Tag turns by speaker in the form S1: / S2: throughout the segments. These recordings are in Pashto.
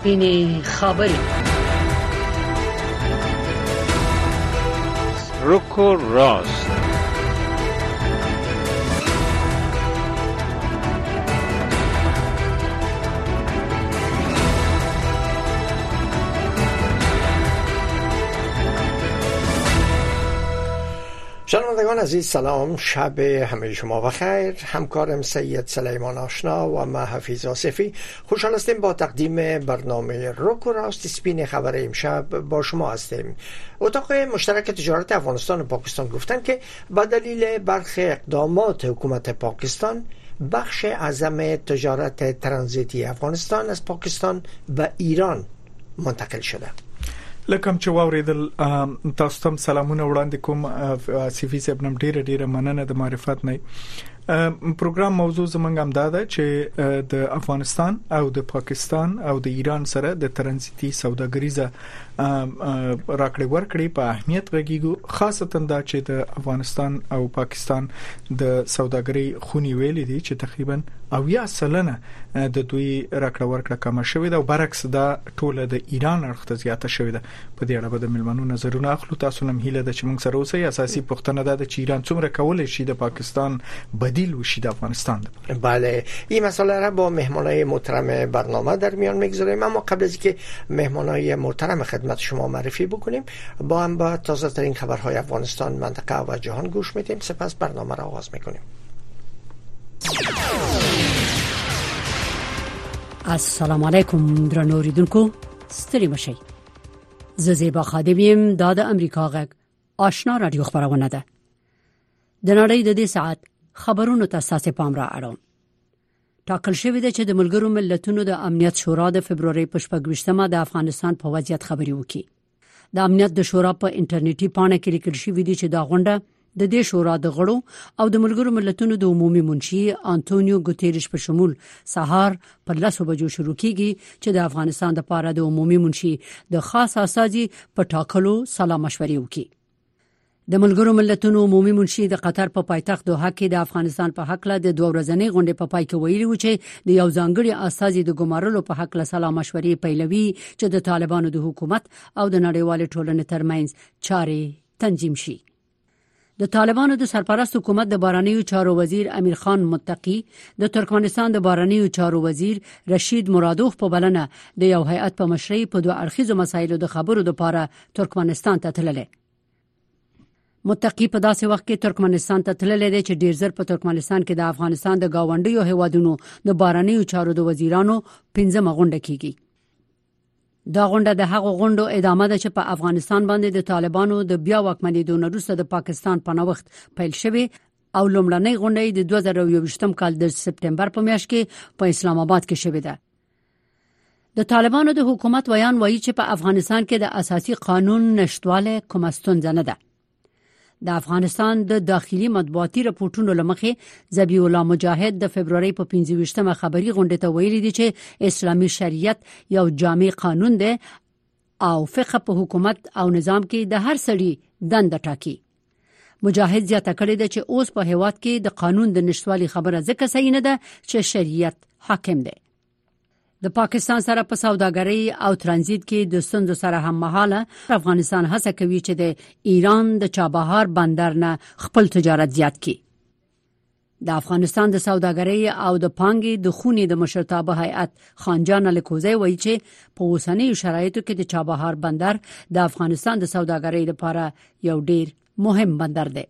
S1: سپینې خبرې.
S2: روکو راست.
S3: شنوندگان عزیز سلام، شب همه شما بخیر. همکارم سید سلیمان آشنا و من حفیظ آصفی خوشحال هستیم با تقدیم برنامه روکو راست سپین خبر امشب با شما هستیم. اتاق مشترک تجارت افغانستان و پاکستان گفتن که با دلیل برخی اقدامات حکومت پاکستان بخش اعظم تجارت ترانزیتی افغانستان از پاکستان به ایران منتقل شده.
S4: لکم چې واوریدل تاسو ته سلامونه وړاندې کوم. سیفی صاحب نم ډیره مننه د معرفت نه. پروګرام موضوع زمونږ هم دا ده چې د افغانستان او د پاکستان او د ایران سره د ترانزیتي سوداګریزه راکړې ورکړې په اهمیت غږیږو، خاصتا دا چې د افغانستان او پاکستان د سوداګرۍ خونی ویلې دي چې تقریبا 80% د دوی راکړه ورکړه کم شوې ده او برعکس دا ټوله د ایران اړخ ته زیاته شوې ده. په دې اړه به د ملمنو نظرونه اخلو. تاسو نم هیله ده چې موږ سره اوسئ. اساسي پوښتنه ده چې ایران څومره کولای شي د پاکستان بدیل وشي د افغانستان ده.
S3: بله، این مسئله را با مهمانای محترم برنامه در میان میگذاریم، اما قبل از اینکه مهمانای محترم خدمت شما معرفی بکنیم با هم با تازه ترین خبرهای افغانستان، منطقه و جهان گوش میدیم. سپس برنامه را آغاز میکنیم.
S1: السلام علیکم درنو اوریدونکو، ستړي مشئ. زه زیبا خادمیم. دا د امریکا غږ آشنا رادیو خبرونه ده. د نړۍ د دې ساعت خبرونو ته اساس پام را اړوم. ټاکل شوی دی چې د ملګرو ملتونو د امنیت شورا د فبرवरी په 28مه د افغانستان په وضعیت خبري وکړي. د امنیت د شورا په انټرنیټي پاڼه کې لیکل شوی دی چې دا غونډه د دې شورا د غړو او د ملګرو ملتونو د عمومي منشي انټونیو ګوتيريش په شمول سهار پر 10 بجو شروع کیږي چې د افغانستان د لپاره د عمومي منشي د خاص اساسي په ټاکلو سلا مشورې وکړي. د ملګرو ملتونو عمومي منشي د قطر په پایتخت دوحه کې د افغانستان په حق له د 2 ورځنۍ غونډې په پای کې ویلي و چې د یو ځانګړي اساسي د ګمارلو په حق له سلا مشورې پیلوي چې د طالبانو د حکومت او د نړیوال ټولنې ترمنځ چارې تنظیم شي. د طالبانو د سرپرست حکومت د بهرنیو چارو وزیر امیر خان متقی د ترکمنستان د بهرنیو چارو وزیر رشید مرادوف په بلنه د یو هیئت په مشرۍ په دوه اړخیزو مسایلو د خبرو لپاره ترکمنستان ته تللی. متقی په داسې وخت کې ترکمنستان ته تللی دی چې ډیر زر په ترکمنستان کې د افغانستان د گاونډیو هیوادونو د بهرنیو چارو د وزیرانو 15مه غونډه کیږي. دا غونډه د هغو غونډو ادامه ده چې په افغانستان باندې د طالبانو د بیا واکمنېدو وروسته د پاکستان په نوښت پیل شوه او لومړنۍ غونډه د 2021م کال د سپټمبر په میاشت کې په اسلام آباد کې شوه ده. د طالبانو د حکومت ویان وایي چې په افغانستان کې د اساسي قانون نشټواله کومه ستونزه نه ده. د افغانستان د داخلي مطبوعاتي راپورټونو لمخې ذبیح الله مجاهد د فبرवरी په 25مه خبري غونډه ته ویلي دی چې اسلامي شریعت یو جامع قانون دی او فقه په حکومت او نظام کې د هر سړي دنده ټاکي. مجاهد زیاته کړې ده چې اوس په هیواد کې د قانون د نشټوالي خبره ځکه صحیح نه ده چې شریعت حاکم دی. د پاکستان سره په سوداګرۍ او ترانزیت کې د ستونزو سره هم مهاله افغانستان هڅه کوي چې د ایران د چابهار بندر نه خپل تجارت زیات کړي. د افغانستان د سوداګرۍ او د پانګې د خونې د مشرتابه هیئت خانجان الکوزی وایي چې په اوسنیو شرایطو کې د چابهار بندر د افغانستان د سوداګرۍ لپاره یو ډیر مهم بندر دی.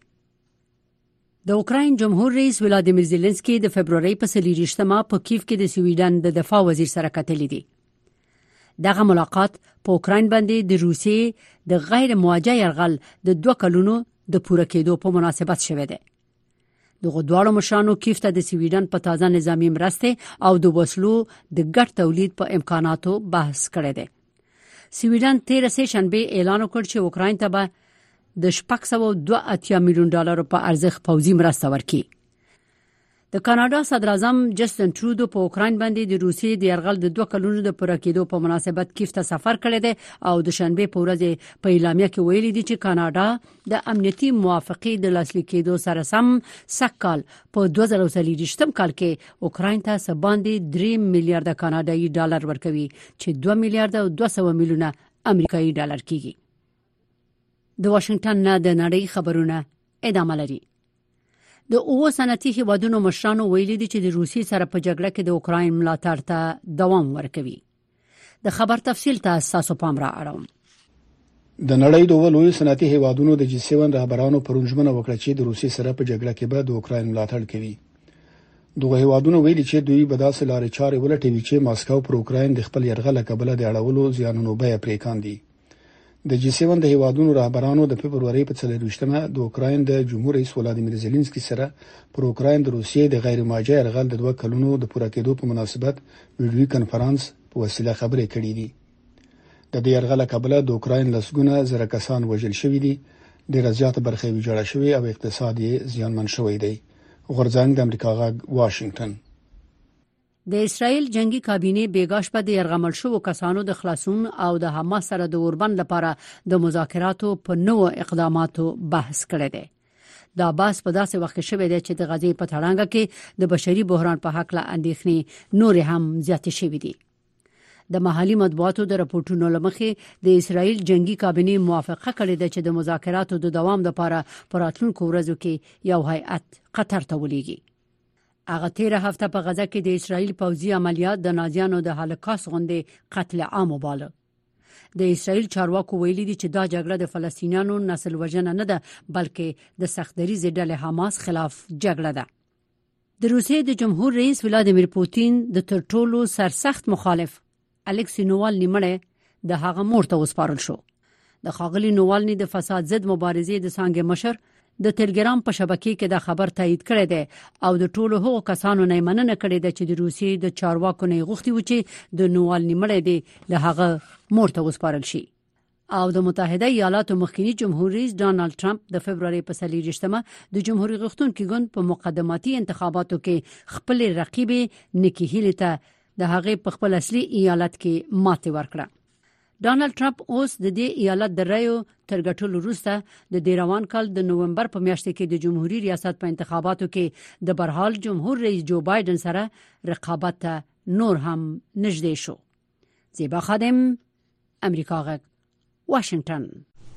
S1: د اوکراین جمهور رئیس ولادیمیر زيلنسکي د فبرवरी په 23مه په کیف کې د سویډن د دفاع وزیر سره کتلې دي. دغه ملاقات په اوکراین باندې د روسیې د غیر مواجه یرغل د 2 کلونو د پوره کېدو په مناسبت شوه دی. دغه دواړو مشرانو کیف ته د سویډن په تازه نظامی مرسته او د وسلو د ګډ تولید په امکاناتو بحث کړی دی. سویډن 13 شنبه اعلان وکړ چې اوکراین ته به د $682 میلیون په ارزښت پوځي مرسته ورکړي. د کاناډا صدر اعظم جسټن ټرودو په اوکراین باندې د روسیې د یرغل د 2 کلونو د پوره کېدو په مناسبت کیف ته سفر کړی دی او د شنبه په ورځ په اعلامیه کې ویلي دي چې کاناډا د امنیتي موافقې د لاسلیک کېدو سره سم سکهال په 2023 کال کې اوکراین ته سباندې 3 میلیارډ کاناډایي ډالر ورکوي چې 2 میلیارډ او 200 میلیونه امریکایي ډالر کېږي. د واشنگټن نه د نړۍ خبرونه ادامه لري. د اوه صنعتي هیوادونو مشرانو ویلي دي چې د روسیې سره په جګړه کې د اوکراین ملاتړ ته دوام ورکوي. د خبر تفصیل تاسو پام را اړوم.
S2: د نړۍ د ولوي صنعتي هیوادونو د G7 رهبرانو پرونژمنه وکړه چې د روسیې سره په جګړه کې به د اوکراین ملاتړ کوي. دغه هیوادونو ویلي چې دوی به داسې لارې چارې ولټوي چې ماسکو پر اوکراین د خپل یرغل کبله د اړولو زیانونو به پرې کاندي. د G7 د هیوادونو رهبرانو د فبرवरी په 24مه د اوکراین د جمهور رئیس ولادیمیر زيلنسکي سره پر اوکراین د روسیې د غیر ماجه یرغل د 2 کلونو د پوره کېدو په مناسبت ویډیوي کنفرانس په وسیله خبرې کړې دي. د دې یرغل کبله د اوکراین لسګونه زره کسان وژل شوي دي، ډېر زیات برخې ویجاړه شوې او اقتصاد یې زیانمن شوی دی. غورځنګ د امریکا غږ واشنگټن.
S1: د اسرائیل جنگي کابینه بیګاش په د يرغمل شو کسانو د خلاصون او د حماس سره د اوربند لپاره د مذاکراتو په نوو اقداماتو بحث کړی دی. دا بحث په داسې وخت کې شوی دی چې د غزې په تړانګه کې د بشري بحران په حق له اندېښنې نور هم زیات شوی دی. د محلي مطبوعاتو د راپورټونو لمخې د اسرائیل جنگي کابینه موافقه کړې ده چې د مذاکراتو د دوام لپاره پر راتلونکو ورځو کې یو هیئت قطر ته ولېږي. هغه تیره هفته په غزه کې د اسرائیل پوځي عملیات د نازیانو د هولوکاست غونډې قتل عام وباله. د اسرائیل چارواکو ویلي دي چې دا جګړه د فلسطینیانو نسل وژنه نه ده بلکې د سختدریزې ډلې حماس خلاف جګړه ده. د روسیې د جمهور رئیس ولادیمیر پوتین د تر ټولو سرسخت مخالف الکسی نووالني مړ د هغه مور ته وسپارل شو. د ښاغلي نووالني د فساد ضد مبارزې د څانګې مشر د ټلګرام په شبکې کې دا خبر تایید کړی دی او د ټولو هغو کسانو نه مننه کړې ده چې د روسیې د چارواکو نه غوښتي و چې د نووالني مړ دی د هغه مور ته وسپارل شي. او د متحده ایالاتو مخکنی جمهور رئیس ډانلډ ټرمپ د فبرवरी په 23مه د جمهوریت غوښتونکو ګوند په مقدماتي انتخاباتو کې خپل رقیب نیکی هیلی ته د هغه په خپل اصلي ایالت کې ماته ورکړه. ډانلډ ټرمپ اوس د دې ایالت د رایو تر ګټلو وروسته د روان کال د نوومبر په میاشت کې د جمهوریت ریاست په انتخاباتو کې د برحال جمهور رئیس جو بایدن سره رقابت نور هم نږدې شو. زیبا خادم، امریکا غږ، واشنگټن.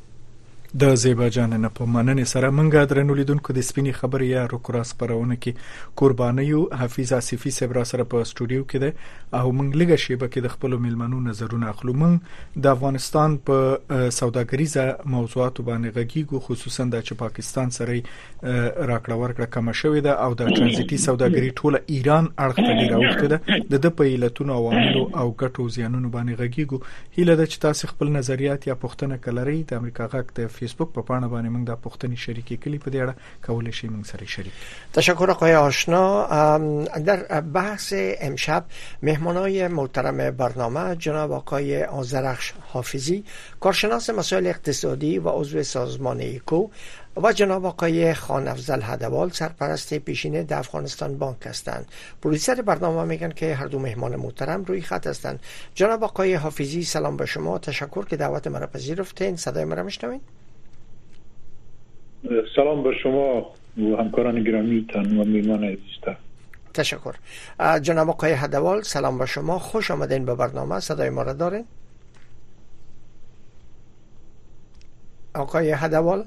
S4: د زیبا جان نه په مننه سره منګه درنو لیدونکو د سپینی خبر یا روکراس پرونه کې قربانیو حفیظ آصفی صبر سره په استودیو کې ده او منګ لګه شیبه کې د خپل میلمنو نظرونه اخلو. منګ د افغانستان په سوداګریزه موضوعاتو باندې غږیږو، خصوصا د چې پاکستان سره راکړه ورکړه کم شوې ده او د ترانزیتي سوداګری ټوله ایران اړخ ته ډیر اوخته ده. د په علتونو عواملو او ګټو زیانونو باندې غږیږو. هیله ده چې تاسو خپل نظریات یا پوښتنه کلري د امریکا غږ د فیسبوک په پاڼه باندې موږ د پښتني شریکي کلی په دې اړه کولای شئ موږ سره شریک.
S3: تشکر آقای آشنا. در بحث امشب مهمانای محترم برنامه جناب آقای آذرخش حافظی، کارشناس مسائل اقتصادی و عضو سازمان ایکو، و جناب آقای خان افضل هدوال، سرپرست پیشین در افغانستان بانک هستند. پروڈیوسر برنامه میگن که هر دو مهمان محترم روی خط هستند. جناب آقای حافظی سلام به شما، تشکر که دعوت مرا پذیرفتین. صدای مرا میشنوین؟
S5: سلام به شما و همکاران گرامیتان و میهمان عزیزتان.
S3: تشکر. جناب آقای هدوال سلام به شما، خوش آمدین به برنامه. صدای ما را دارین؟ آقای هدوال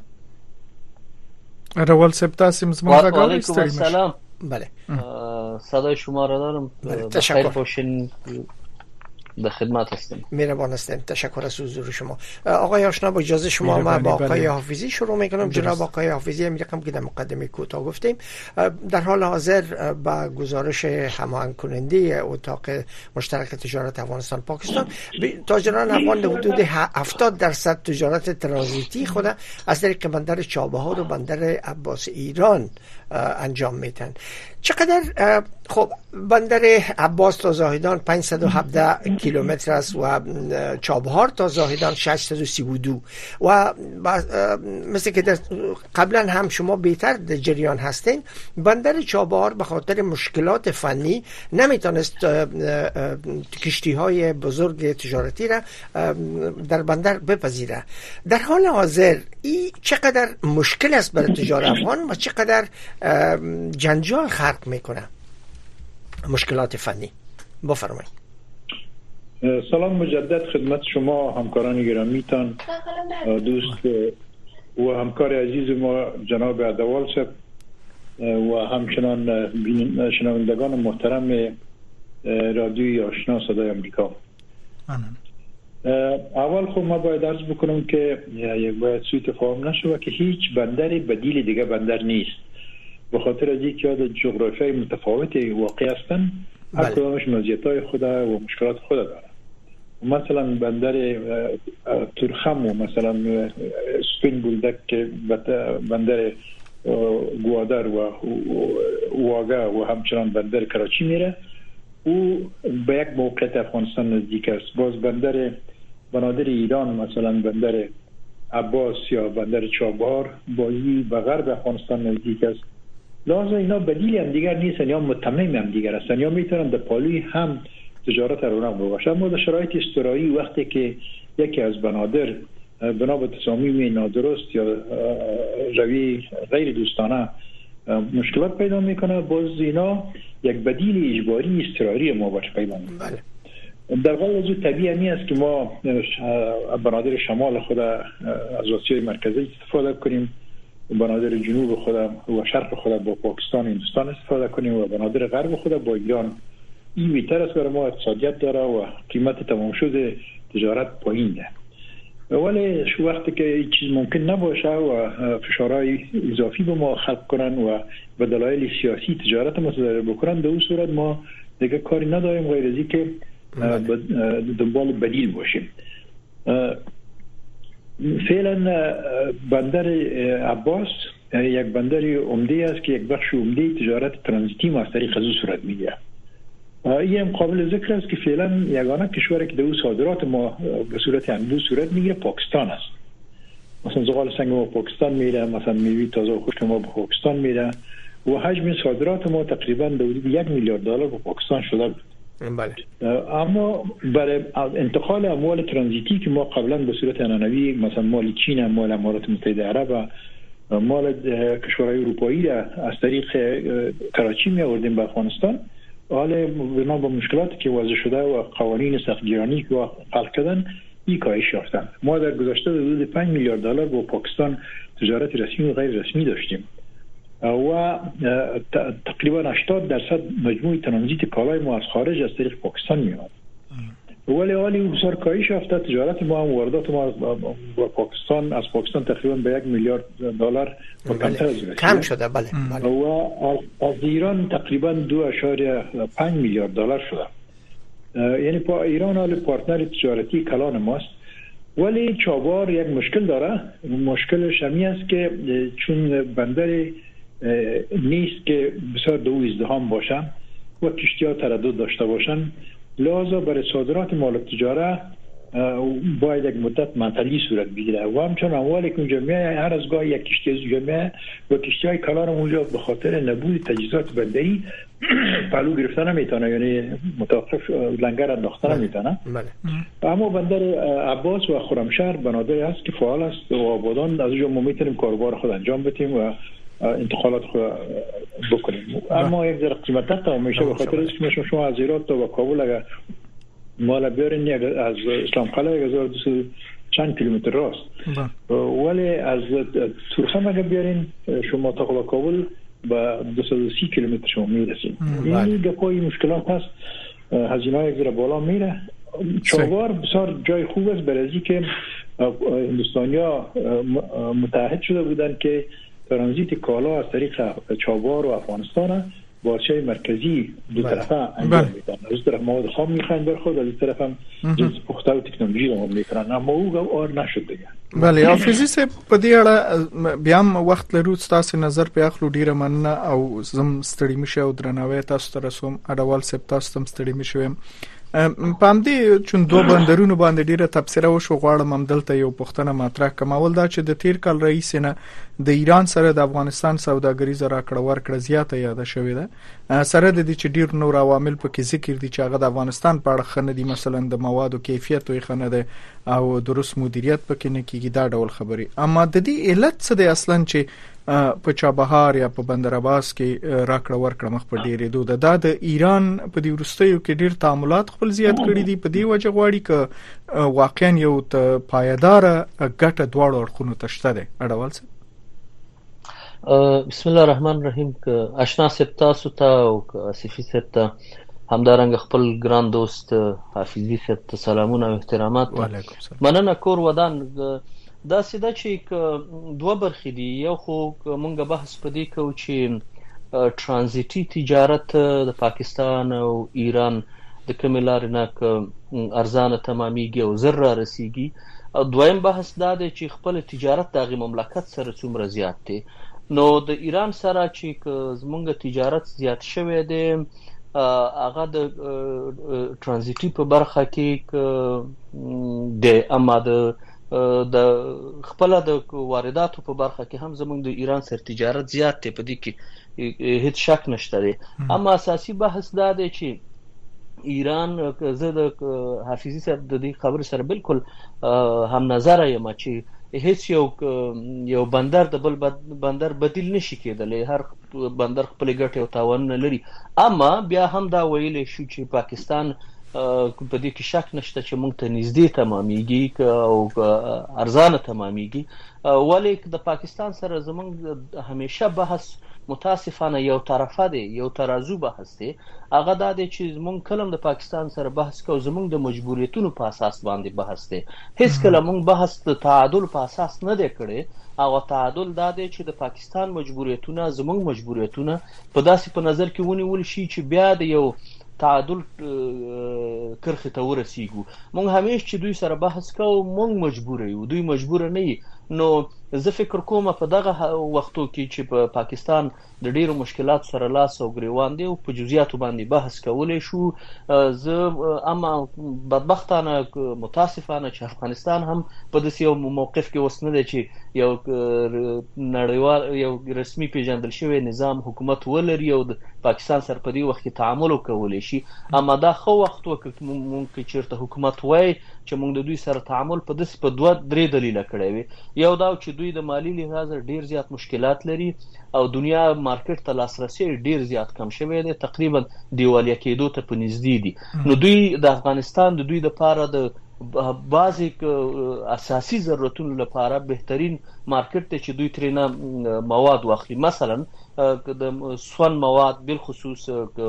S4: صاحب تاسو زما غږ
S6: سلام.
S3: بله
S6: صدای شما را دارم.
S3: تشکر.
S6: باشین، به خدمت هستم.
S3: مهربان هستین. تشکر از حضور شما. آقای آشنا با اجازه شما ما با آقای حافظی شروع میکنم. جناب آقای حافظی میگم که در مقدمه کوتاه گفتیم در حال حاضر با گزارش هماهنگ کننده اتاق مشترک تجارت افغانستان پاکستان، تاجران افغان حدود 70% تجارت ترانزیتی خود از طریق بندر چابهار و بندر عباس ایران انجام میدن. چقدر خب بندر عباس تا زاهدان 517 کیلومتر است و چابهار تا زاهدان 632 و مثل که قبلا هم شما بهتر در جریان هستین، بندر چابهار به خاطر مشکلات فنی نمیتونست کشتی های بزرگ تجارتی را در بندر بپذیره. در حال حاضر این چقدر مشکل است برای تجار افغان و چقدر جنجال خلق میکنه مشکلات فنی؟ بفرمایید.
S5: سلام مجدد خدمت شما همکاران گرامیتان، دوست و همکار عزیز ما جناب عدوال صاحب و همچنان شنوندگان محترم رادیوی آشنا صدای امریکا. اول خب ما باید عرض بکنم که باید سوء تفاهم نشه که هیچ بندر بدیل دیگه بندر نیست، به خاطر از اینکه یاد جغرافیای متفاوتی واقع هستن، هر کدامش مزیت‌های خود و مشکلات خود داره. مثلا بندر ترخم و مثلا سپین بولدک که بندر گوادر و واگا و همچنان بندر کراچی میره، او به یک موقعیت افغانستان نزدیک است. باز بنادر ایران مثلا بندر عباس یا بندر چابهار بایی به غرب افغانستان نزدیک است. لازم اینا بدیل هم دیگر نیستن یا متمم هم دیگر هستن یا میتونن در پالوی هم تجارت رونق باشن. اما در شرایط استرایی وقتی که یکی از بنادر بنا به تصامیم نادرست یا روی غیر دوستانه مشکلات پیدا میکنه، باز اینا یک بدیل اجباری اضطراری ما باش پیدا میکنه. در واقع از طبیعی است که ما بنادر شمال خود از آسیای مرکزی استفاده کنیم، بنادر جنوب خود و شرق خود با پاکستان هندوستان استفاده کنیم و بنادر غرب خود با ایران. این بهتر است برای ما، اقتصادیت داره و قیمت تمام شده تجارت پایین ده. ولی شو وقتی که چیز ممکن نباشه و فشارهای اضافی به ما خلق کنن و به دلایل سیاسی تجارت متضرر بکنن، در اون صورت ما دیگه کاری نداریم غیر از اینکه دنبال بدیل باشیم. فعلا بندر عباس یک بندر عمده است که یک بخش عمده تجارت ترانزیتی ما از طریق از صورت میگیره. این هم قابل ذکر است که فعلا یگانه کشوری که در صادرات ما به صورت اندو صورت میگیره پاکستان است. مثلا زغال سنگ ما پاکستان میره، مثلا میوه تازه و خشک ما به پاکستان میره و حجم صادرات ما تقریبا حدود 1 میلیارد دلار به پاکستان شده بود. بله. اما برای انتقال اموال ترانزیتی که ما قبلا به صورت عنعنوی مثلا مال چین، مال امارات متحده عرب و مال کشورهای اروپایی از طریق کراچی می آوردیم به افغانستان، حالا بنا به مشکلاتی که واضح شده و قوانین سختگیرانی که خلق کردن این کاهش یافتن. ما در گذشته حدود 5 میلیارد دلار با پاکستان تجارت رسمی و غیر رسمی داشتیم و تقریبا 80% مجموع ترانزیت کالای ما از خارج از طریق پاکستان میاد. ولی حالی بسیار کاهش یافته. تجارت ما هم واردات ما با پاکستان از پاکستان تقریبا به 1 میلیارد دلار
S3: کم شده. بله.
S5: و از ایران تقریبا 2.5 میلیارد دلار شده. یعنی ایران حال پارتنر تجارتی کلان ماست. ولی چابهار یک مشکل داره. مشکلش همی است که چون بندر نیست که بسیار دو ازدحام باشن و کشتی‌ها تردد داشته باشن، لازم برای صادرات مال تجاره باید یک مدت معطلی صورت بگیره و همچنان اموالی که اونجا میاد هر از گاهی یک کشتی از اونجا میاد و کشتی‌های کلان اونجا به خاطر نبود تجهیزات بندری پلو گرفتن نمیتونه، یعنی متوقف لنگر انداختن نمیتونه. اما بندر عباس و خرمشهر بنادری هست که فعال است و آبادان، از اونجا ما میتونیم کاروبار خود انجام بدیم و انتقالات خود بکنیم. اما یک ذره قیمت تا میشه به خاطر اینکه شما از هرات تا کابل اگر مال بیارین از اسلام قلعه 1200 چند کیلومتر راست، ولی از ترخم اگر بیارین شما تا کابل با 230 کیلومتر شما میرسید. این گپای مشکلات هست، هزینه‌های یک ذره بالا میره. چابهار بسیار جای خوب است برای اینکه هندوستانی‌ها متعهد شده بودن که ترانزیت کالا از طریق چابهار و افغانستان بارچه مرکزی دو طرفه انجام میدن. از طرف مواد خام میخواین برخورد، از طرف هم جنس پخته و تکنولوژی رو میکنن، اما او آر نشد دیگه.
S4: بله حافظي صاحب په دې اړه بیا هم وخت لرو تاسو نظر په اخلو ډیره مننه او زم ستړي مشه او درناوی تاسو ته رسوم. اډوال صاحب تاسو هم ستړي مشه. په همدې چون دوه بندرونو باندې ډیره تبصره وشو، غواړم هم دلته یو پوښتنه مطرح کوم. اول دا چې د تیر کال رئیس نه د ایران سره د افغانستان سوداګریزه راکړه ورکړه زیاته یاد شوې ده، سره د دې چې ډیر نور عوامل په کې ذکر دي چې هغه د افغانستان په اړه خنه دي، مثلا د موادو کیفیت او خنه ده او درست مدیریت پکې نه کیږي، دا ډول خبري. اما د دې علت څه دی اصلا چې په چابهار یا په بندر عباس کې راکړه ورکړه مخ په ډیرې دوه دا د ایران په دې وروستیو کې ډیر تعاملات خپل زیات کړي دي، په دې وجه غواړي ک واقعا یو ته پایدار ګټه دواړو اړخونو ته شته ده. اډوال صاحب
S6: بسم الله الرحمن الرحیم. که آشنا صاحب تاسو ته او صفی صاحب ته همدارنګ خپل ګران دوست حافظي صاحب ته سلامونه او احترامات. مننه کور ودان. دا سیده چې دوه برخې دي، یو خو مونږ بحث پدې کوو چې ترانزیتي تجارت د پاکستان او ایران د کومې لارې نه ارزانه تمامېږي او زر را رسیږي، او دویم بحث دا دی چې خپل تجارت د هغې مملکت سره څومره زیات دی. نو د ایران سره چې زمونږ تجارت زیات شوی دی هغه د ترانزیتي په برخه کې دی، اما د خپل د وارداتو په برخه کې هم زمونږ د ایران سره تجارت زیات دی، په دې کې هیڅ شک نشته دی. اما اساسي بحث دا دی چې ایران، زه د حافظي صاحب د دې خبرې سره بالکل هم نظر یم چې هیڅ یو بندر د بل بندر بدیل نشي کېدلی، هر بندر خپل ګټې او تاوانونه لري. اما بیا هم دا ویلی شو چې پاکستان په دې کې شک نشته چې موږ ته نږدې تمامېږي او ارزانه تمامېږي، ولې د پاکستان سره زموږ همیشه بحث متاسفانه یو طرفه دی، یو ترازو بحث دی. هغه دا دی چې زموږ کلم د پاکستان سره بحث کوو زموږ د مجبوریتونو په اساس باندې بحث دی، هیڅ کله موږ بحث د تعادل په اساس نه دی کړی. او تعادل دا دی چې د پاکستان مجبوریتونه زموږ مجبوریتونه په داسې په نظر کې ونیول شي چې بیا د یو تعادل کرخه ته ورسیږو. مونږ همیشه چې دوی سره بحث کوو مونږ مجبور یو، دوی مجبور نه یي. نو زه فکر کوم په دغه وختو کې چې په پاکستان د ډیرو مشکلات سره لاس او ګریوان دی او په جزئیاتو باندې بحث کولای شو. زه اما بدبختانه متاسفانه چې افغانستان هم په داسې یو موقف کې اوس نه دی چې یو نړیوال یو رسمي پیژندل شوی نظام حکومت ولري او د پاکستان سره په دې وخت کې تعامل وکولای شي. اما دا خو وخت وکړ مونږ چیرته حکومت وای چې مونږ د دوی سره تعامل په داسې په دوه درې دلیله کړی وي. یو دا چې دوی د مالی لحاظ ډیر زیات مشکلات لري او دنیا مارکیټ ته لاسرسي ډیر زیات کم شوی دی، تقریبا دیوالیا کېدو ته په نږدې دي. نو دوی د افغانستان د دوی لپاره د بعضی اساسي ضرورتونو لپاره بهترین مارکیټ ته چې دوی ترېنه مواد واخلي، مثلا د سون مواد بالخصوص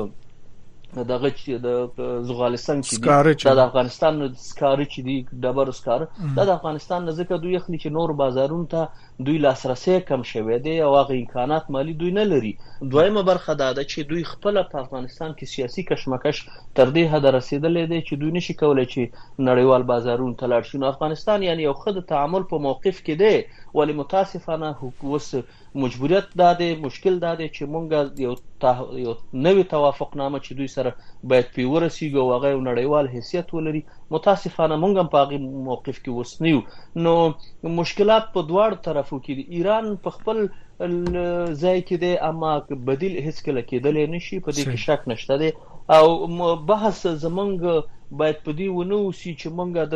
S6: دغه چې د زغالستان چې د افغانستان سکاره چې دی ډبر سکاره د افغانستان ځکه دوی اخلي چې نور بازارونو ته دوی لاسرسي کم شوی دی او هغه امکانات مالی دوی نه لري. دویمه برخه دا ده چې دوی خپل په افغانستان کې سیاسي کشمکش تر دې حد رسیدلې دی چې دوی نشي کولای چې نړیوال بازارونو ته لاړ شي. نو افغانستان یعنی یو ښه د تعامل په موقف کې دی، ولی متاسفانه اوس مجبوریت دا دی، مشکل دا دی چې مونږ یو نوې توافقنامه چې دوی سره باید پې ورسیږو او هغه یو نړیوال حیثیت ولري. متاسفانه مونږ هم په هغې موقف کې اوس نه یو. نو مشکلات په دواړو طرفو کې دي. ایران په خپل ځای کې دی اما بدیل هیڅ کله کېدلی نشي، په دې کې شک نشته دی. او بحث زمونږ باید په دې ونه اوسي چې مونږ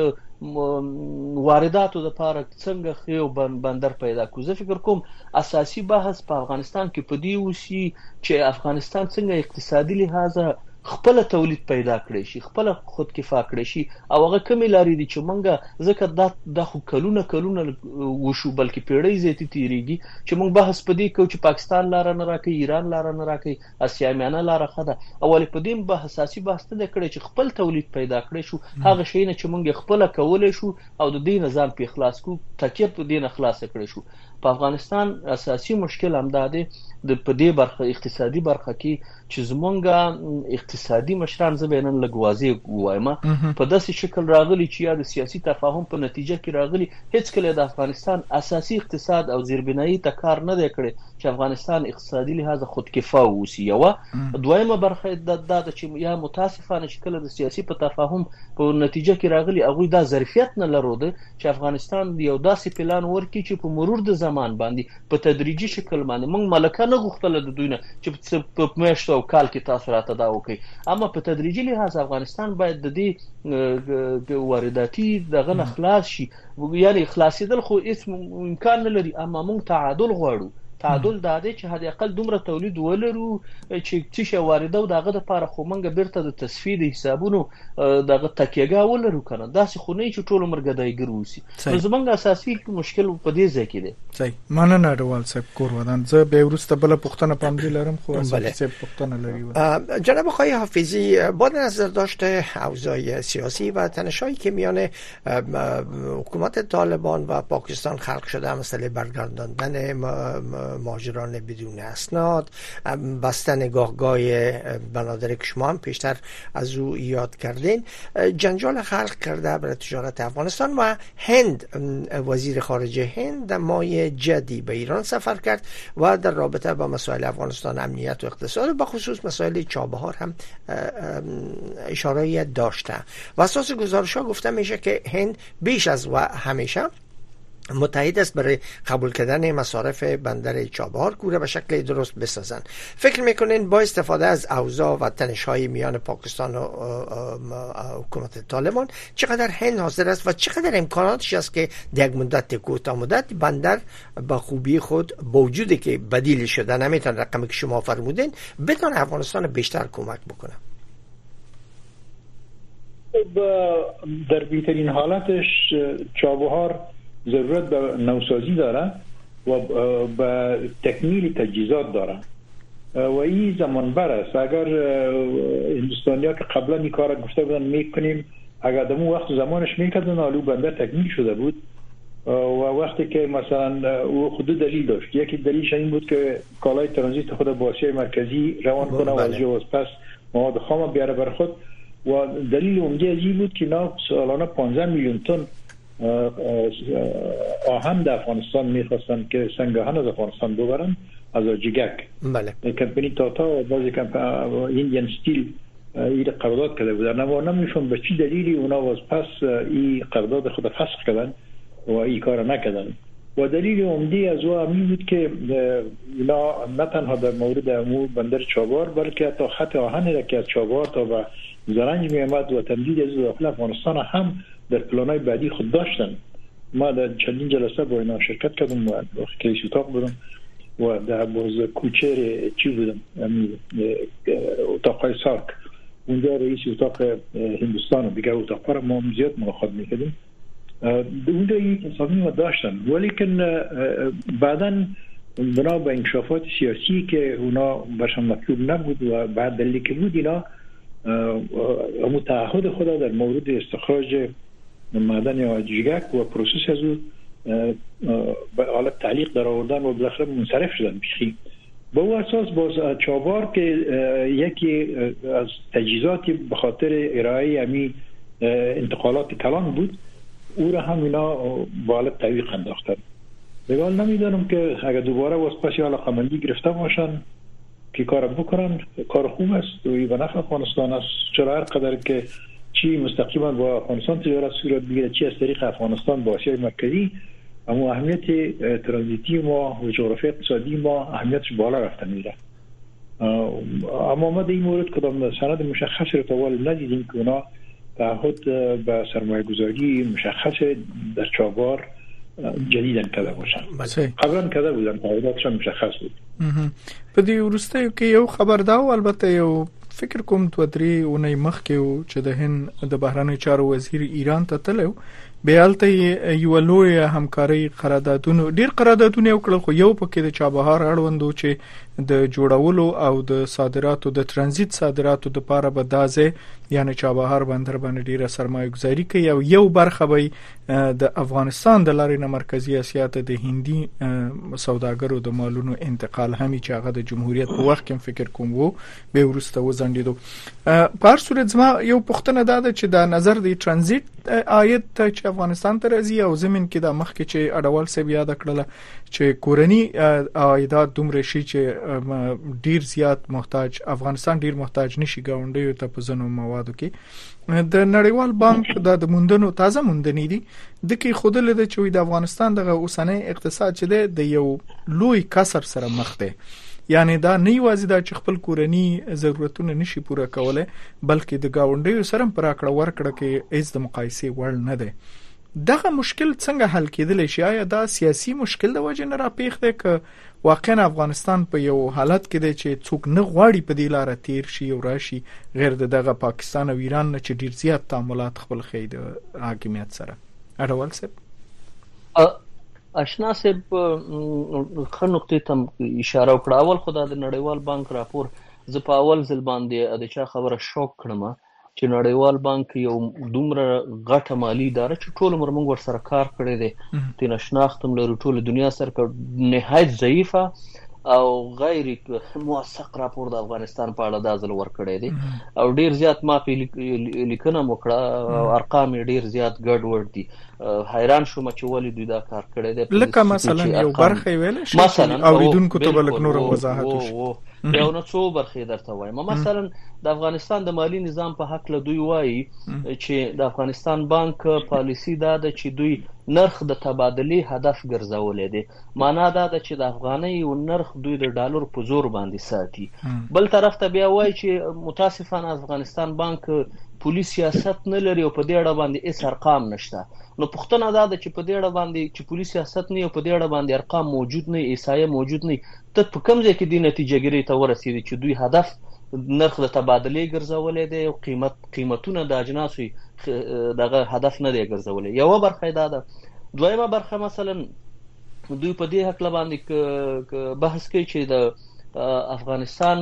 S6: د وارداتو لپاره څنګه ښه یو بندر پیدا کړو. زه فکر کوم اساسي بحث په افغانستان کې په دې اوسي چې افغانستان څنګه اقتصادي لحاظه خپل تولید پیدا کړی شي، خپل خودکفا کړی شي. او هغه کومې لارې دي چې مونږ ځکه دا خو کلونه وشو بلکې پیړۍ زیاتې تیریږي چې مونږ بحث پدې کوو چې پاکستان لار نه راکړي، ایران لار نه راکړي، اسیا میانه لار خده. اول پدې اساسي بحث ته کړی چې خپل تولید پیدا کړی شو، هغه شی نه چې مونږ خپل کولای شو او د دې نظام په اخلاص کو تکیه په دې نه خلاص کړی شو. په افغانستان اساسي مشکل هم دا دی د پدې برخه اقتصادي برخه کې چې زمونږ اقتصادي مشران زبینن لګوازي وایم په داسې شکل راغلي چې یا د سیاسي تفاهم په نتیجه کې راغلي، هیڅ کله د افغانستان اساسي اقتصاد او زیربنایي ته کار نه دی کړی چې افغانستان اقتصادي لحاظ خودکفا ووسی. یو دویمه برخه دا چې یا متاسفانه چې کله د سیاسي په تفاهم په نتیجه کې راغلي هغه دا ظرفیت نه لرود چې افغانستان یو داسې پلان ورکړي چې په مرور د زمان باندې په تدریجي شکل باندې موږ ملکه نه غوښتل د دوی نه چې په میاشتو او کال کې تاسو راته دا وکړي، اما په تدریجي لحاظ افغانستان باید د دې وارداتي دغه نه خلاص شي. یعنی خلاصېدل خو هیڅ امکان نه لري، اما موږ تعادل غواړو. تعادل دا دی چې حد اقل دومره تولید ولرو چې څه واردو دغه د پاره خو منګه بیرته د تصفیه د حسابونو دغه تکیهګا ولرو کنه، داسې خو نه چې ټول عمر ګدایګر وسی. زمونږ اساسي مشکل په دې ځای کې دی.
S4: صحیح مننه ډول صاحب کور ودان. زه به ورسته بل پښتنه پام دي لرم خو اساسي پښتنه لري.
S3: جناب آقای حافظی، با نظر داشته اوضاع سیاسی و تنشایی که میان حکومت طالبان و پاکستان خلق شده، مسئله برگرداندن مهاجران بدون اسناد، بستن گاهگاه بنادر که شما هم پیشتر از او یاد کردین، جنجال خلق کرده برای تجارت افغانستان. و هند، وزیر خارجه هند ماه جدی به ایران سفر کرد و در رابطه با مسائل افغانستان، امنیت و اقتصاد و بخصوص مسائل چابهار هم اشاره داشته. و اساس گزارش‌ها گفته میشه که هند بیش از همیشه متحد است برای قبول کردن مصارف بندر چابهار کوره به شکل درست بسازن. فکر میکنین با استفاده از اوضاع و تنش‌های میان پاکستان و حکومت طالبان چقدر هند حاضر است و چقدر امکاناتش است که در یک مدت کوتاه مدت بندر به خوبی خود با وجودی که بدیل شده نمیتونه رقمی که شما فرمودین بتونه افغانستان بیشتر کمک بکنه؟
S5: در بهترین حالتش چابهار ضرورت به نوسازی داره و به تکمیل تجهیزات داره و این زمان بر است. اگر هندوستانی‌ها که قبلا این کار گفته بودن میکنیم، اگر دمو وقت زمانش میکردن آلو بندر تکمیل شده بود. و وقتی که مثلا او خود دلیل داشت، یکی دلیلش این بود که کالای ترانزیت خود با آسیای مرکزی روان کنه و از جواز پس مواد خام بیاره بر خود. و دلیل عمده از این بود که اینا سالانه 15 میلیون تن آهن در افغانستان میخواستن که سنگاهن از افغانستان ببرن از جگک.
S3: بله.
S5: کمپانی تاتا و بعضی ایندین ستیل این قرارداد کرده بودن، اما نمیشون به چی دلیلی اونا واز پس این قرارداد خود فسخ کردن و این کار نکردن. و دلیل عمده از او همین بود که اینا نه تنها در مورد امور بندر چابهار بلکه حتی خط آهن را که از چابهار تا به زرنج میامد و تمدید از داخل افغانستان هم در پلانای بعدی خود داشتن. ما در چندین جلسه با اینا شرکت کردم و رئیس اتاق بودم و در باز کوچر چی بودم، اتاقای ساک، اونجا رئیس اتاق هندوستان و دیگر اتاق را ما زیاد ملاقات میکردیم. اونجا یک انصافی ما داشتن، ولیکن بعداً بنا به انکشافات سیاسی که اونا برشان مطلوب نبود و بعد دلیلی که بود اینا متعهد خدا در مورد استخراج معدن جگک و پروسس از او به حالت تعلیق در آوردن و بالاخره منصرف شدن بیخی. با او اساس باز چابهار که یکی از تجهیزاتی به خاطر ارائه امی انتقالات کلان بود، او را هم اینا با حالت تعلیق انداختن. بگال نمیدانم که اگر دوباره واسپاسی علاقمندی گرفته باشن که کار بکنن، کار خوب است و به نفع افغانستان است. چرا هر قدر که چی مستقیما با افغانستان تجارت صورت بگیره، چی از طریق افغانستان با آسیای مرکزی، اما اهمیت ترانزیتی ما و جغرافی اقتصادی ما اهمیتش بالا رفته میره. اما ما در این مورد کدام سند مشخصی رو تا حالا ندیدیم که اونا تعهد به سرمایه گذاری مشخص در چابهار جدیدن کرده باشن. قبلا کرده بودن، تعهداتشان مشخص بود.
S4: په دې ورسته کې یو خبر دا او البته یو فکر کوم 2-3 اونۍ مخکې چې د هند د بهرنی چارو وزیر ایران ته تلو بیالته یو لوی همکاري قراردادونه ډیر قراردادونه وکړل خو یو پکې د چابهار اړوندو چې د جوړولو او د صادراتو د ترانزیت صادراتو د لپاره به دازه یعنی چابهار بندر باندې ډیره سرمایه گذاري کوي او یو برخه به د افغانستان د لارې نه مرکزی اسیا ته د هندي سوداګرو د مالونو انتقال همي چې هغه د جمهوریت په وخت کې فکر کوم وو به ورسته وزندیدو په هر صورت زما یو پوښتنه ده چې د نظر د ترانزیت عاید ته افغانستان ته راځي او زمين کې د مخکې چې اډوال سه بیا د کړل چې کورنی عایدات دومره شي چې ډیر زیات محتاج افغانستان ډیر محتاج نشي گاونډیو ته په زنو موادو کې د نړیوال بانک د موندنو تازه موندنې دي د کې خود له چې د افغانستان د اوسنۍ اقتصاد چې د یو لوی کسر سره مخ دی یعنی دا نه یوازې د خپل کورنی ضرورتونه نشي پوره کولای بلکې د گاونډیو سره پر اکړه ورکړه کې هیڅ د مقایسې وړ نه دی دغه مشکل څنګه حل کېدلی شي آیا دا سیاسي مشکل د وجه نه راپېښ دی که واقعا افغانستان په یو حالت کې دی چې څوک نه غواړي په دې لار تیر شي او راشي غیر دغه پاکستان او ایران نه چې ډیر زیات تعاملات خپل خې د حاکمیت سره اډوال صاحب
S6: آشنا صاحب خو نقطې ته اشاره وکړه اول خو د نړیوال بانک راپور زه په اول ځل باندې د چا خبره شوک کړم چې نړیوال بانک یو دومره غټه مالی اداره چې ټول عمر موږ ورسره کار کړی دی د نشناختم لرو ټول دنیا سره نهایت ضعیفه او غیر موثق راپور د افغانستان په اړه د ځل ور کړی دی او ډیر زیات ما په لیکنه وکړه ارقام ډیر زیات ګډ وډ دي حیران شوم چې ولې دوی دا کار کړی دی
S4: لکه مثلا یو برخه ویل شي مثلا اوریدونکو ته بلک نور وضاحت وشي
S6: یو نو څو برخې درته وایم مثلا د افغانستان د مالی نظام په حق له دوی وایي چې د افغانستان بانک پالیسی دا ده چې دوی نرخ د تبادله هدف ګرځولې دي معنا دا ده چې د افغانۍ او نرخ دوی د ډالر په زور باندې ساتي بل طرف ته بیا وایي چې متاسفانه افغانستان بانک پولیس سیاست نه لري او په دې اړه باندې هیڅ ارقام نشته نو پښتنه دا ده چې په دې اړه باندې چې پولیس سیاست نه او په دې اړه باندې ارقام موجود نه احصایه موجود نه ته په کوم ځای کې د نتیجه ګیری ته ورسېږي چې دوی هدف نرخ د تبادله ګرځولې دی او قیمتونه د اجناسو دغه هدف نه دی ګرځولې یو برخه دا ده دویمه برخه مثلا دوی په دې حق باندې بحث کوي چې د افغانستان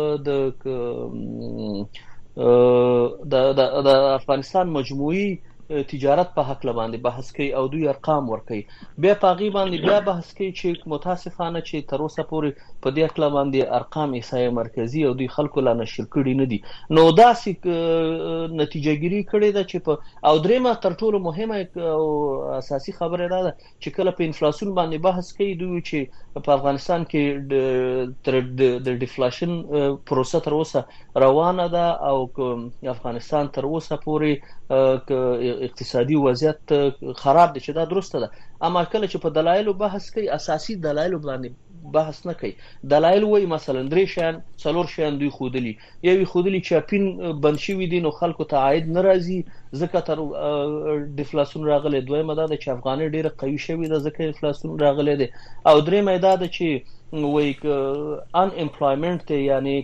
S6: د افغانستان مجموعي تجارت په حق باندې بحث کوي او دوی ارقام ورکوي بیا پاغي باندې بیا بحث کوي چې متاسفانه چې تر اوسه پورې په دې حق باندې ارقام احصایه مرکزی او دوی خلکو لا نشر کړي نه دي نو داسې نتیجه ګیری کړي ده چې په او درېمه تر ټولو مهمه او اساسي خبره ده چې کله په انفلیسیون باندې بحث کوي دوی چې په افغانستان کې د ډیفلیشن پروسه تر اوسه روانه ده او افغانستان تر اوسه پورې اقتصادي وضعیت خراب دي چې دا درسته ده اما کله چې په دلایلو بحث کوي اساسي دلایلو باندې بحث نه کوي دلایل وایي مثلا 4 شیان دوی خودلی یوه خودلی چې پین بند شوی دي نو خلکو ته عاید ناراضي ځکه تر ډیفلیشن راغلی دویمه دا چې افغاني ډیره قوي شوی ده ځکه انفلیشن راغلی دی او درېمه دا چې وایي ان امپلویمنت یعنی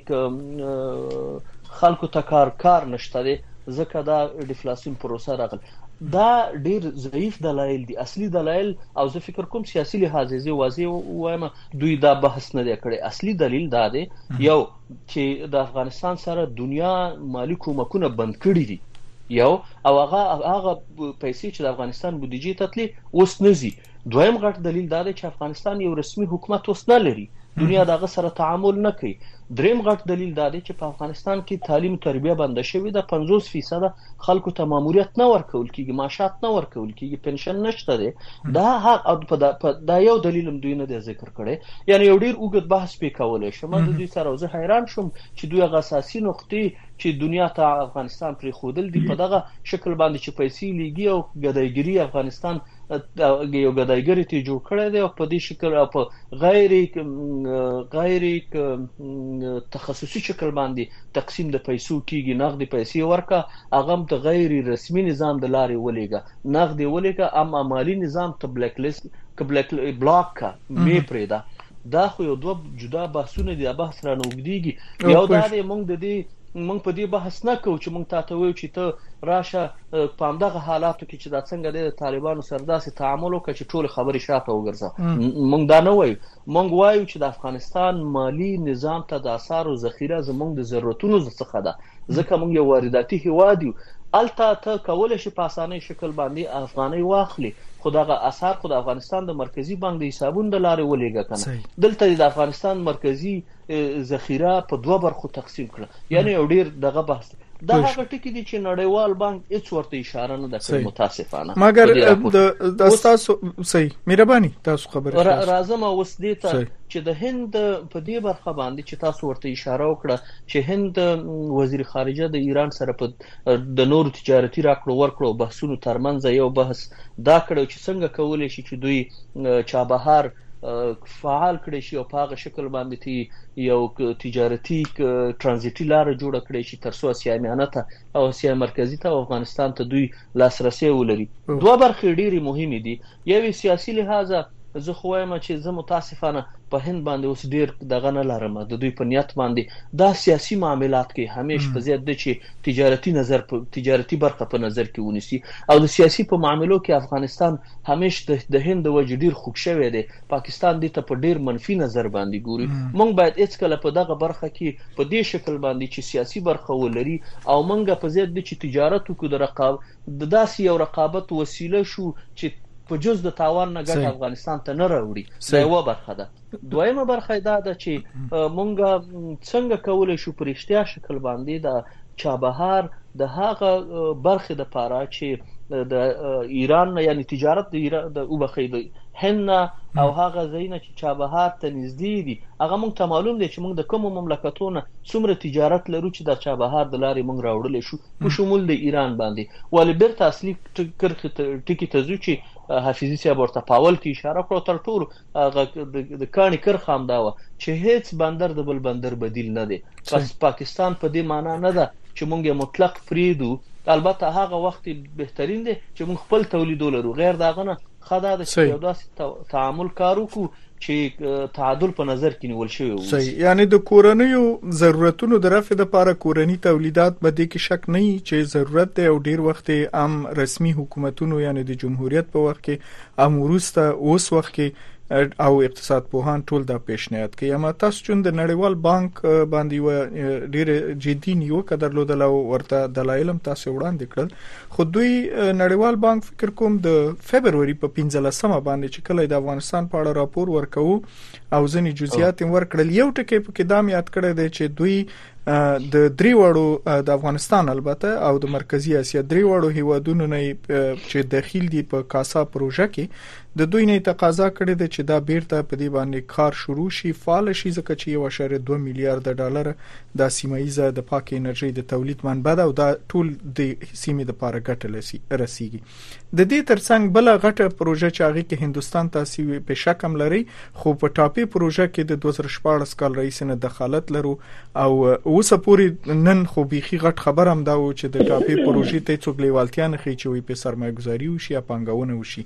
S6: خلکو ته کار نشته دی ځکه دا ډیفلیشن پروسه راغله دا ډیر ضعیف دلایل دي اصلي دلایل او زه فکر کوم سیاسي لحاظ یې واضح وایم دوی دا بحث نه کړي اصلي دلیل دا دی یو چې د افغانستان سره دنیا مالی کومکونه بند کړي دي یو او هغه پیسې چې د افغانستان بودیجې ته تلي اوس نه زی دویم غټ دلیل دا دی چې افغانستان یو رسمي حکومت اوس نه لري دنیا دغه سره تعامل نه کوي دریم غټ دلیل دا دی چې په افغانستان کې تعلیم تربیه بند شوی د 50% خلکو ته ماموریت نه ورکول کیږي معاشات نه ورکول کیږي پنشن نشته دی دا حق دا یو دلیل هم دوی نه دی ذکر کړي یعنی یو ډیر اوږد بحث پې کولای شم د دوی سره زه حیران شوم چې دوی هغه اساسي نقطې چې دنیا ته افغانستان پرې خودل دي په دغه شکل باندې چې پیسې لیږي او ګدایګری افغانستان یو ګدایګری ته جوړ کړی دی او په دې شکل او په غیر تخصصي شکل باندې تقسیم د پیسو کیږي نقد پیسې ورکا هغه د غیر رسمي نظام د لارې ولېګا نقد ولېګا اما مالی نظام ته بلیک لیست بلاک کا می پرېدا دا خو یو دوه جدا بحثونه دي بحث را نوګديږي یو دا د موږ د دې موږ په دې بحث نه کوو چې موږ تاسو وایو چې ته راشه په همدغه حالاتو کې چې دا څنګه د طالبانو سره داسې تعامل وکړي چې ټول خبرې شاته وګرځي. موږ دا نه وایو، موږ وایو چې د افغانستان مالی نظام ته د اسعارو ذخیره زموږ د ضرورتونو څخه ده، ځکه موږ یو وارداتي هیواد یو. الته ته کولای شي په اسانه شکل باندې افغاني واخلي، خو دغه اسعار خو د افغانستان د مرکزی بانک د حسابونو د لارې ولېږه کنه. دلته د افغانستان مرکزی ذخیره په دوه برخو تقسیم کړه، یعنی یو ډیر دغه بحث دا هغه ټکی دي چې نړیوال بانک هیڅ ورته اشاره نه ده کړې متاسفانه.
S4: مګر د تاسو صحیح مهرباني تاسو خبره
S6: راځم اوس دې ته چې د هند په دې برخه باندې چې تاسو ورته اشاره وکړه چې هند وزیر خارجه د ایران سره په د نورو تجارتي راکړو ورکړو بحثونو ترمنځ یو بحث دا کړو چې څنګه کولای شي چې دوی چابهار فعال کړي شي او په هغه شکل باندې یو تجارتي ترانزیتي لار جوړ کړي شي تر څو اسیا میانه او اسیا مرکزی ته او افغانستان ته دوی لاسرسي ولري. دوه برخې ډېری مهمې دي. یو سیاسي لحاظه زه خو وایم چې زه متاسفانه په هند باندې اوس ډیر دغه نه لرم، د دوی په نیت باندې دا سیاسي معاملات کې همیشه په زیات د چې تجارتي برخه په نظر کې ونیسي او د سیاسي په معاملو کې افغانستان همیشه د هند د وجه ډیر خوښ شوی دی. پاکستان دې ته په ډیر منفي نظر باندې ګوري. موږ باید هیڅ کله په دغه برخه کې په دې شکل باندې چې سیاسي برخه ولري او موږ په زیات د چې تجارت وکړو د داسې یو رقابت وسیله شو چې په جز د تاوان نه ګټه افغانستان ته نه راوړي. دا یو برخه ده. دویمه برخه دا ده چې مونږ څنګه کولای شو په رښتیا شکل باندې د چابهار د هغه برخه د پاره چې د ایران یعنی تجارت د ایران د وبخید هند او هغه زینه چې چابهار ته نږدې دي هغه مونږ ته معلوم دي چې مونږ د کوم مملکتونو څومره تجارت لرو چې د چابهار د لارې مونږ راوړل شو په شمول د ایران باندې. ولې بیرته اصلي ټکی ته ځو چې حافظي صاحب ورته پاول کې اشاره کړو تر ټولو د کانی کرخ هم دا و چې هیڅ بندر د بل بندر بدیل نه دی. پس پاکستان په دې معنی نه ده چې مونږ مطلق فریدو، البته هغه وخت بهترین دی چې مونږ خپل تولید ولرو، غیر داغه نه خدای د یو داسې تعامل کارو کو چې تعادل په نظر کې نیول شوی وي.
S4: صحیح، یعنی د کورنیو ضرورتونو د رفع لپاره کورنی تولیدات به د کې شک نه چې ضرورت دی او ډیر وخت هم رسمي حکومتونو یعنی د جمهوریت په وخت کې امروسته اوس وخت کې او اقتصاد پوهان ټول دا پیشنهاد کوي. اما تاسو چې د نړیوال بانک باندې و ډیر جدي نیوکه درلودل او ورته دلایل هم تاسو وړاندې کړل، خو دوی نړیوال بانک فکر کوم د فبرवरी په 15مه باندې چې کله د افغانستان په اړه راپور ورکوي او ځینې جزئیات ورکړل، یو ټکی په کې دا یاد کړی دی چې دوی د درې وړو د افغانستان البته او د مرکزی اسیا درې وړو هیوادونو نه چې داخل دي په کاسا پروژه کې د دوی نه تقاضا کړې ده چې دا بیرته په دې باندې کار شروع شي، فعال شي، ځکه چې 1.2 میلیارډ ډالر د سیمایي د پاک انرژي د تولید منبع ده او دا ټول د سیمې د لپاره ګټه رسیږي. د دې ترڅنګ بل غټه پروژه چې هغه کې هندستان تاسو په شک هم لري، خو په ټاپي پروژه کې د 2014 کال رئیس نه دخالت لرو او اوس پورې نن خو بيخي غټ خبر هم دا و چې د ټاپي پروژې ته څوک لیوالتیا نه خي چې وي په سرمایه‌ګذاري وشي یا پانګونه وشي.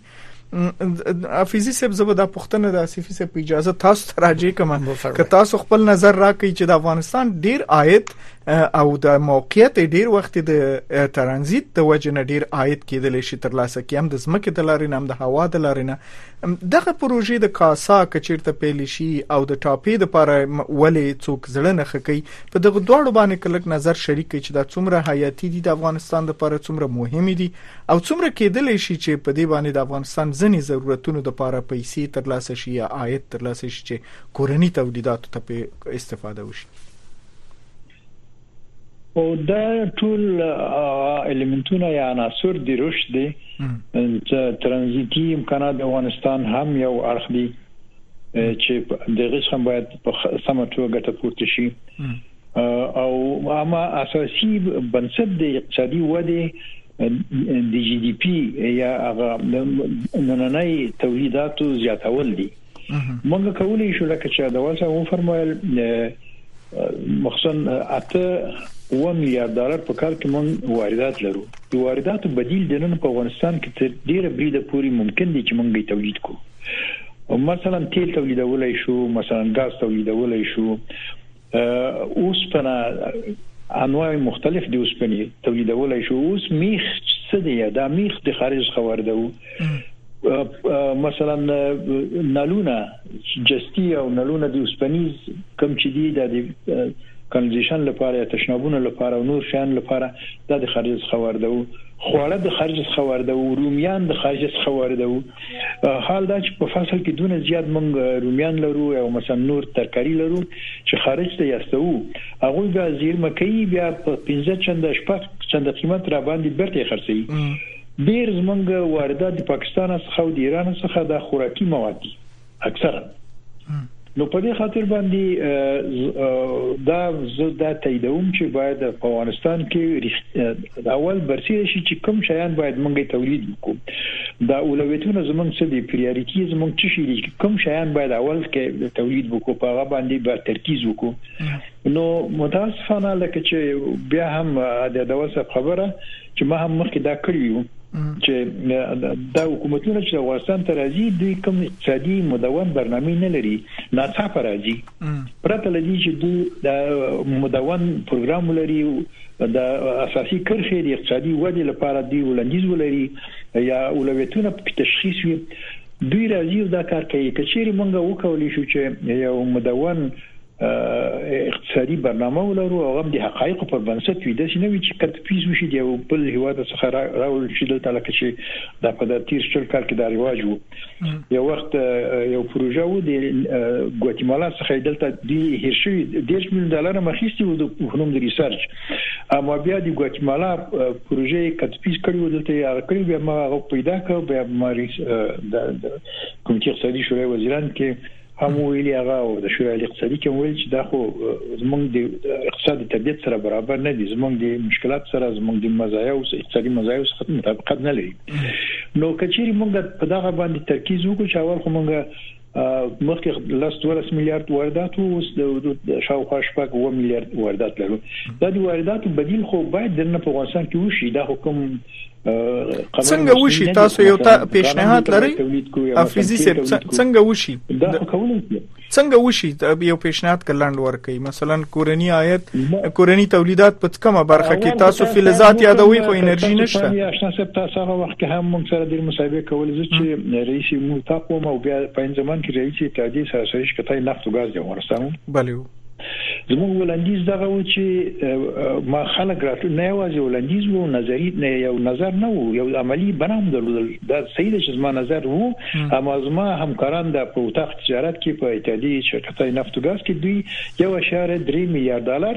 S4: حافظي صاحب زبر د پښتنه د اسفي صاحب اجازه تاسو ته راځي کوم که تاسو خپل نظر راکړئ چې د افغانستان ډیر عاید او د موقعیت ډیر وخت د ترانزیت د وجه نه ډیر عاید کېدل شي تر لاسه کېم د زمکه د لارې نه د هوا د لارې نه دغه پروژې د کاسا کچیرته پیل شي او د ټاپي د لپاره ولې څوک زړه نه خکې په دغه دوړو باندې کلک نظر شریک چې دا څومره حیاتي دي د افغانستان لپاره څومره مهم دي او څومره کېدل شي چې په دې باندې د افغانستان ځنې ضرورتونو لپاره پیسې تر لاسه شي یا عاید تر لاسه شي چې کورنی تولیداتو ته استفاده وشي.
S5: او دا ټول الیمنتونه یا عناصر د رشد دي ترانزیتي امکانات د افغانستان هم یو اړخ دي چې دغه څخه باید په سمه توګه ګټه پورته شي او اما اساسي بنسټ د اقتصادي وده د جی ډي پی یا هغه نننۍ تولیداتو زیاتول دي. موږ کولای شو لکه چې دا وسه و فرمایل مخصوصا اته $1 میلیارډ په کال کې موږ واردات لرو. د وارداتو بدیل د نن په افغانستان کې تر ډیره بریده پوري ممکن دي چې موږ تولید کوو. مثلا تیل تولیدولای شو، مثلا غاز تولیدولای شو، اوسپنه انواع مختلف د اوسپنې تولیدولای شو. اوس میخ څه دی؟ دا میخ د خارج خواردو مثلا نالونه جستی او نالونه د اوسپنیز کم چې دی د کانالیزیشن لپاره یا تشنابونه لپاره او نور شان لپاره د خارج خواردو، خواړه د خارج خواردو، رومیان د خارج خواردو. حال دا چې په فصل کې دونه زیات مونږ رومیان لرو او مثلا نور ترکاری لرو چې خارج ته یاستو، هغه بیا زیرمه کوي، بیا په 15 چند قیمت را باندې برته خرڅي. ډیر زمونږ واردات د پاکستان څخه او د ایران څخه د خوراکي مواد دي اکثرا. نو په دې خاطر باندې دا تاییدوم چې باید په افغانستان کې اول برسېږي شي چې کوم شیان باید موږ تولید وکړو. دا اولویتونه زموږ څه دي، پریارټیز زموږ څه شي دي، کوم شیان باید اول کې تولید وکړو، په هغه باندې به ترکیز وکړو. نو متاسفانه لکه چې بیا هم د دوسه خبره چې ما هم مخکې دا کړیو چې دا حکومتونه چې افغانستان ته راځي دوی کوم اقتصادي مدون برنامه نه لري، ناڅاپه راځي پرته لدی چې دوی د مدون پروګرام لري، د اساسي کرښې د اقتصادي ودې لپاره دی وړاندیز ولري یا اولویتونه په تشخیص وي. دوی راځي دا کار کوي. کچېری مونږ وکولای شو چې یو مدون اقتصادي برنامه ولرو او هم د حقایق پر بنسټ وي، د شنوي چې کټپیز وشي دی او بل هیواد څخه راول شي دلته لکه چې د په د 30 کال کې دا رواج وو. یو وخت یو پروژه و د ګواتیمالا څخه دلته دی هیرشي $10 ملیون مخېستي وو د فنوم د ریسرچ، اما بیا د ګواتیمالا پروژه کټپیز کړو دلته هغه کړی، بیا ما پیدا کړ، بیا ما د کمیټې اقتصادي شورای وزیران کې هم ویلي هغه او د شورای اقتصادي کې ویل چې دا خو زمونږ د اقتصادي طبيعت سره برابر نه دي، زمونږ د مشکلات سره زمونږ د مزایا او اقتصادي مزایا سره مطابقت نه لري. نو کچېری مونږ په دغه باندې ترکیز وکړو چې اول خو مونږ مخکې $12 میلیارډ واردات وو، اوس د شاوخوا $9 میلیارډ واردات لرو. دا د وارداتو بدیل خو باید د افغانستان کې وشي. دا حکم
S4: څنګه وشي؟ تاسو یو پیشنهاد لرئ افریزي صاحب؟ څنګه وشي
S5: دا کولای؟
S4: څنګه وشي یو پیشنهاد کلاند ورکړي؟ مثلا کورنی عاید، کورنی تولیدات په کومه برخه کې تاسو فلزات یادوي خو انرژي نشته؟
S5: آشنا صاحب تاسو هغه وخت کې هم موږ سره د مصاحبه کول چې رئیس ملتاق او بیا په زمان کې رئیس اتحادیه سراسري شرکتای نفت او غاز د افغانستان
S4: بله
S5: زموږ ولندیز دغه و چې ما خلک راټول نه یوازې ولندیز وو، نظری نه یو نظر نه وو، یو عملی برنامه درلودل. دا صحیح ده چې زما نظر وو، اما زما همکاران د پروتاخ تجارت کې په اتحادیه شرکتای نفت او غاز کې دوی $1.3 میلیارډ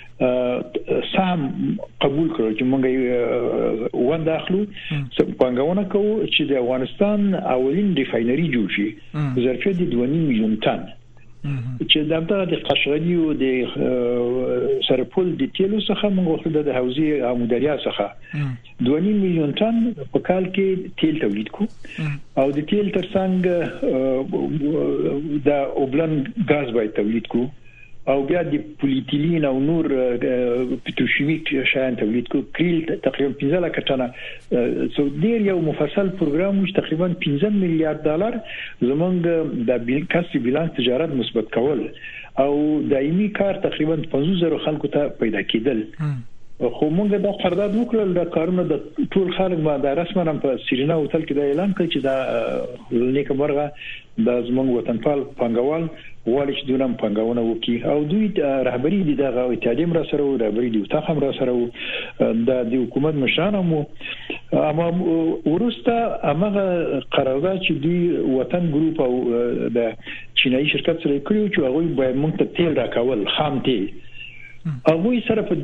S5: سهم قبول کړو چې موږ ونده اخلو، پنګونه کوو چې د افغانستان اولین ریفاینری جوړ شي ظرفیت 2.5 میلیون طن، چې دغه د قشغلی او د سرپل د تیلو څخه موږ د حوزې اموداریا څخه 2.5 میلیون طن په کال کې تیل تولید کو، او د تیل ترڅنګ د اوبلن غاز باید تولید کو، او بیا د پولیتیلین او نور پټروشیمیک شیان تولید کو. کریل تقریبا 15 لک ټنه. سو ډیر یو مفصل پروګرام چې تقریبا $15 میلیارډ زمونږ د کسب بیلانس تجارت مثبت کول او دایمي کار تقریبا 50,000 خلکو ته پیدا کېدل. خو موږ دا قرارداد وکړل، د کارونو د ټول خلک ما د رسمن په سیرینا هوټل کې دا اعلان کړ چې دا نیکه مرغه د زمونږ وطنپال پنګوال وایي چې دوی هم پنګونه وکړي، او دوی رهبری دي دغه اتحادیه را سره او رهبری دي تاخ هم را سره د حکومت مشران هم، اما ورسته هغه قرارداد چې دوی وطن ګروپ او د چینایي شرکت سره کړیو چې هغه به موږ ته تیل راکول، خام تیل، هغه سره په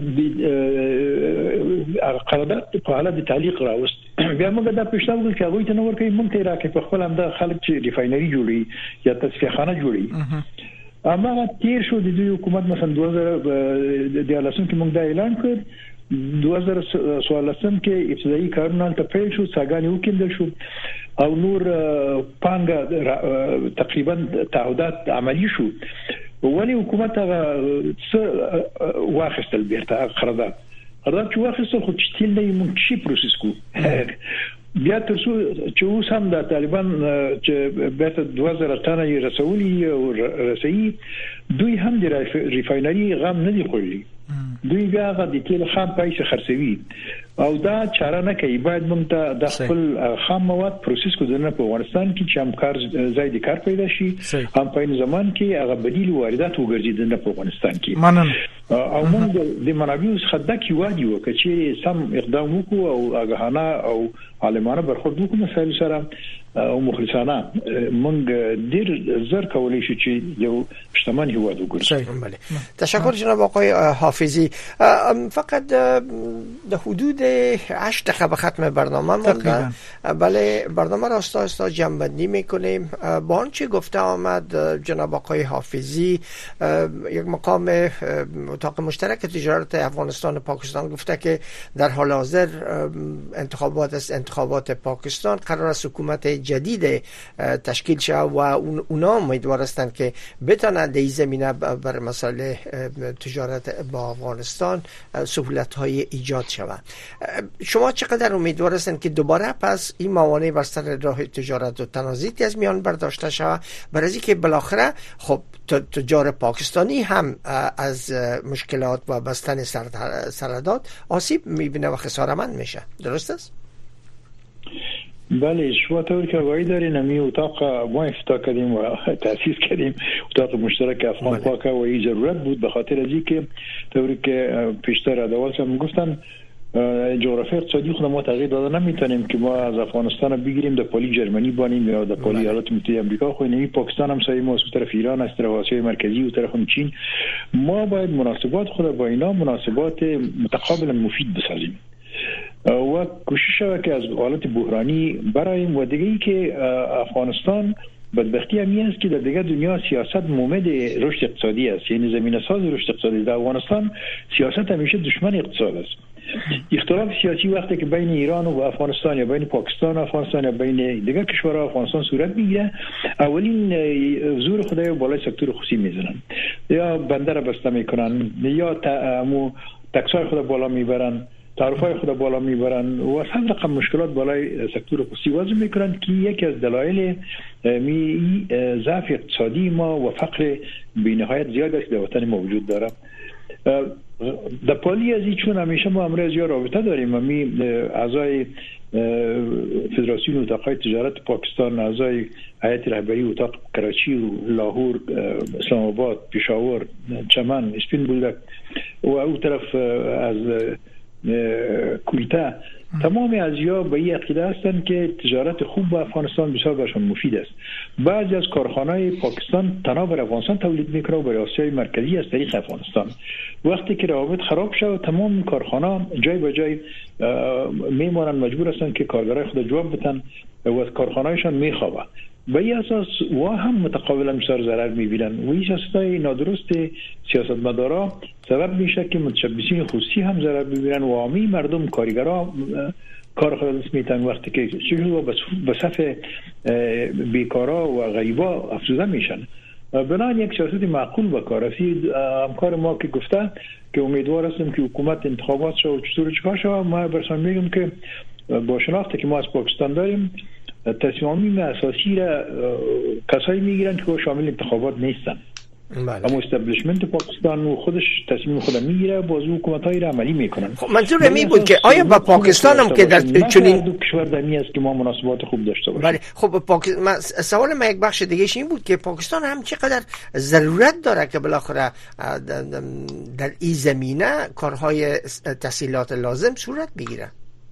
S5: قرارداد په حالت د تعلیق راوست. بیا موږ دا پښتنه وکړو چې هغه ته نور کوي مونږ ته راکې په خپل هم د خلک چې ریفاینری جوړي یا تصفیه خانه جوړي. اما تیر شو د حکومت مثلا 2014 کې موږ دا اعلان کړ، 2014 کې ابتدایي کارونه ته پیل شو، څنګه وکیندل شو او نور پانګه تقریبا تعهدات عملی شو. ولی حکومت هغه واخیستل بیرته قرارداد چې واخیستل خو چې تل نه مونږ شي پروسس کو. بیا ترڅو چې اوس هم د طالبان چې بیرته 2000 ټنه یې رسولي او رسي، دوی هم د ریفاینری غم نه دی خوړلی. دوی بیا غو د تیل خام پیسې خرڅوي او دا چاره نه کوي. باید موږ د خپل خام مواد پروسس کو نه په افغانستان کې چې هم کار زیات کار پیدا شي هم په زمان کې هغه بدیل واردات وګرځي نه په افغانستان کې. او موږ د منابعو څخه د کیوادي وکړي چې سم اقدام وکړو او آگاهانه او عالمانه برخورد وکړو مسایل سره او مخلصانه موږ ډیر زر کولای شو چې یو شتمن هیواد وګرځو.
S3: تشکر جناب آقای حافظی. فقط در حدود 8 دقیقه به ختم برنامه مونده. بله برنامه را آستا جمع‌بندی میکنیم. با آنچه گفته آمد جناب آقای حافظی یک مقام اتاق مشترک تجارت افغانستان و پاکستان گفته که در حال حاضر انتخابات پاکستان قرار است حکومت جدید تشکیل شود و اونا امیدوار هستند که بتونن در این زمینه بر مسائل تجارت با افغانستان سهولت‌های ایجاد شود. شما چقدر امیدوار هستند که دوباره پس این موانع بر سر راه تجارت و تنازعاتی از میان برداشته شود برای اینکه بالاخره خب تجار پاکستانی هم از مشکلات و بستن سرحدات آسیب می‌بینه و خسارتمند میشه. درست است؟
S5: بله شما طوری که آگاهی دارین امی اتاق ما افتتاح کردیم و تأسیس کردیم اتاق مشترک افغان پاک و این ضرورت بود به خاطر از اینکه طوری که پیشتر ادوات هم گفتن جغرافی اقتصادی خود ما تغییر داده نمیتونیم که ما از افغانستان بگیریم در پالی جرمنی بانیم یا در پالی ایالات متحده آمریکا خو نمی پاکستان هم سایه ما از طرف ایران از طرف آسیای مرکزی و طرف چین. ما باید مناسبات خود با اینا مناسبات متقابلا مفید بسازیم و کوشش شود که از حالت بحرانی برایم و دیگه ای که افغانستان بدبختی همی است که در دیگه دنیا سیاست مومد رشد اقتصادی است، یعنی زمینه ساز رشد اقتصادی. در افغانستان سیاست همیشه دشمن اقتصاد است. اختلاف سیاسی وقتی که بین ایران و افغانستان یا بین پاکستان و افغانستان یا بین دیگه کشورها افغانستان صورت میگیره، اولین زور خدای بالای سکتور خصوصی میزنن یا بندر بسته میکنن یا تکسای خود بالا میبرن، تعرفه خود بالا میبرن و صد رقم مشکلات بالای سکتور خصوصی وضع میکنن که یکی از دلایل ضعف اقتصادی ما و فقر بی‌نهایت زیاد است در وطن ما وجود داره. در پالی از این چون همیشه ما امروز یا رابطه داریم، امی اعضای فدراسیون اتاقهای تجارت پاکستان، اعضای هیئت رهبری اتاق کراچی، لاهور، اسلام آباد، پشاور، چمن، اسپین بولدک و او طرف از کویتا، تمام ازیا به این عقیده هستند که تجارت خوب با افغانستان بسیار برشان مفید است. بعضی از کارخانه‌های پاکستان تنها بر افغانستان تولید میکنه و برای آسیای مرکزی از طریق افغانستان. وقتی که روابط خراب شد تمام کارخانه‌ها جای به جای میمونن، مجبور هستند که کارگرای خود جواب بدن و از کارخانه‌هایشان میخوابه. به این اساس و هم متقابلا بسیار ضرر میبینن و این سیاستای نادرست سیاستمدارا سبب میشه که متشبثین خصوصی هم ضرر ببینن و عامی مردم کارگرا کار خود دست میتن وقتی که شغل به صف بیکارا و غریبا افزوده میشن. بنابراین یک سیاست معقول به کار است. همکار ما که گفته که امیدوار هستم که حکومت انتخابات شود چطور چیکار شود، ما برسان میگم که با شناختی که ما از پاکستان داریم تصمیمات اساسی را کسایی میگیرن که شامل انتخابات نیستن. اما استبلیشمنت پاکستان و خودش تصمیم خود میگیره، باز حکومتایی را عملی میکنن.
S3: خب منظور می بود که آیا با پاکستان هم که در چنین
S5: کشور دمی است که ما مناسبات خوب داشته باشیم.
S3: بله خب سوال من یک بخش دیگه این بود که پاکستان هم چقدر ضرورت داره که بالاخره در این زمینه کارهای تسهیلات لازم صورت بگیره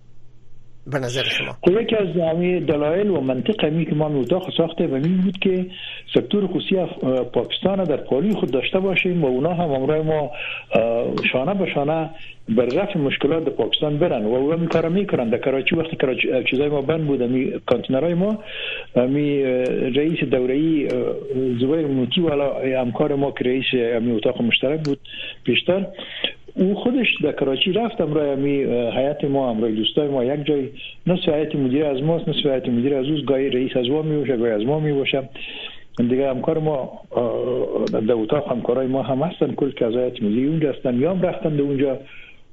S3: به نظر شما؟
S5: خب یکی از دلایل و منطق همی که ما اتاق ساخته و این بود که سکتور خصوصی پاکستان در پالی خود داشته باشیم و اونا هم امروز ما شانه به شانه بر رفع مشکلات در پاکستان برن و اونا کار میکنن. در کراچی وقتی چیزای ما بند بود، کانتینرهای ما، رئیس دوره‌ای زبیر موتی والا همکار ما که رئیس اتاق مشترک بود پیشتر، او خودش در کراچی رفت امروز هیئت ما امروز دوستای ما یک جای نصف هیئت مدیره از ماست، نصف هیئت مدیره از اوست، گاهی رئیس از ما میوشه گاهی از ما میوشه دیگه. همکار ما در اتاق همکارای ما هم هستن کل که از هیئت مدیره اونجا هستن یا هم رفتن در اونجا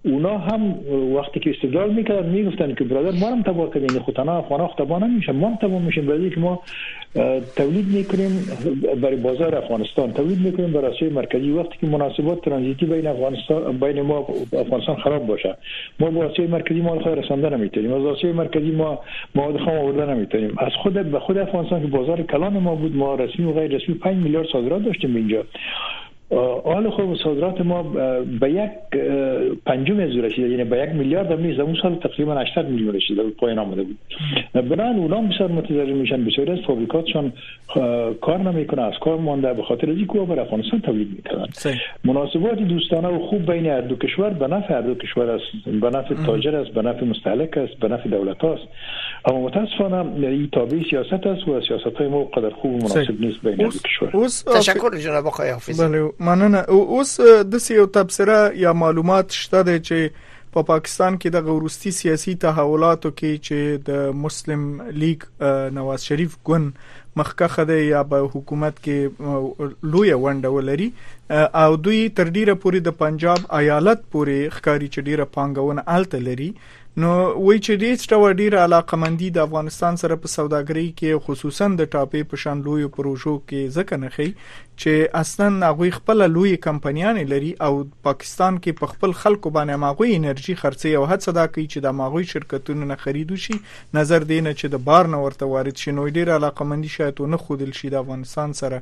S5: اونا هم وقتی که استدلال میکردن میگفتن که برادر ما هم تباه کردیم، خود تنها افغان تباه نمیشن، ما هم تباه میشیم، برای که ما تولید میکنیم برای بازار افغانستان، تولید میکنیم برای آسیای مرکزی. وقتی که مناسبات ترانزیتی بین ما و افغانستان خراب باشه، ما به آسیای مرکزی مال خود رسانده نمیتونیم، از آسیای مرکزی ما مواد خام آورده نمیتونیم، از خود افغانستان که بازار کلان ما بود، ما رسمی و غیر رسمی 5 میلیارد صادرات داشتیم اینجا. حال خوب صادرات ما به 1/5 از رسیده، یعنی به 1 میلیارد هم نیست. اون سال تقریبا 80 میلیون رسیده بود، پایین آمده بود. بنابراین اونا بسیار متضرر میشن، بسیاری از فابریکاتشان کار نمیکنه، از کار مانده، به خاطر اینکه بر افغانستان تولید میکنن. مناسبات دوستانه و خوب بین هر دو کشور به نفع هر دو کشور است، به نفع تاجر است، به نفع مستهلک است، به نفع دولت است. اما متاسفانه این تابع سیاست است و سیاست‌های ما قدر خوب و مناسب نیست بین دو کشور.
S3: تشکر جناب آقای حافظی.
S4: مننه. اوس د یو تبصره یا معلومات شته چې په پاکستان کې د غورستي سیاسي تحولاتو کې چې د مسلم لیگ نواز شریف ګوند مخکخه ده یا په حکومت کې لوی ونډه ولري او دوی تر ډیره پورې د پنجاب ایالت پورې ښکاری چې ډیره پانګونه آلته لري. نو وی چې ډیره علاقمندي د افغانستان سره په سوداګرۍ کې خصوصا د ټاپې په شان لوی پروژو کې ځکه نه خي چې اصلا هغه خپل لوی کمپنیان لري او پاکستان کې په خپل خلکو باندې ماغوي انرژي خرڅي او هڅه دا کوي چې د ماغوي شرکتونو نه خریدو شي، نظر دینه چې د بار نه ورته وارد شي. نو ډیره علاقمندي شاید نه خودل شي د افغانستان سره.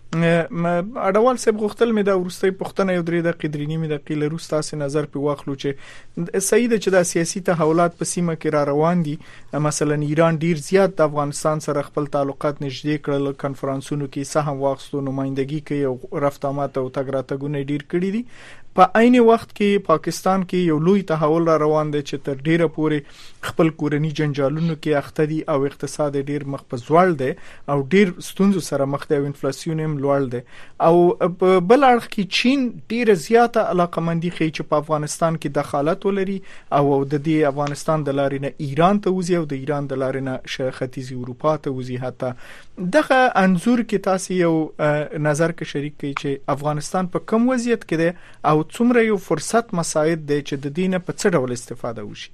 S4: اډوال صاحب غوښتل مې دا ورستۍ پښتنه یو درې د قدرینی مې د قیل روس تاسو نظر په واخلو چې صحیح ده چې د سیاسي تحولات په سیمه کې را روان دي. مثلا ایران ډیر زیات د افغانستان سره خپل تعلقات نږدې کړل، کنفرانسونو کې سهم واغستو، نمائندګي کوي او رفت آمد او تګ راتګونه ډیر کړی دي. په عین وخت کې پاکستان کې یو لوی تحول را روان دی چې تر ډیره پورې خپل کورنی جنجالونو کې اخته دي او اقتصاد ډیر مخ په ځوړ دی او ډیر ستونزو سره مخ دی او انفلیسیون هم لوړ دی. او په بل اړخ کې چین ډیره زیاته علاقمندي کوي چې په افغانستان کې دخالت ولري او د دې افغانستان د لارې نه ایران ته وځي او د ایران د لارې نه ختیځي اروپا ته وځي. حتی دغه انزور کې تاسو یو نظر کې شریک کړئ چې افغانستان په کوم وضعیت کې دی او څومره یو فرصت مساعد دی چې د دینه په څه ډول استفاده وشي.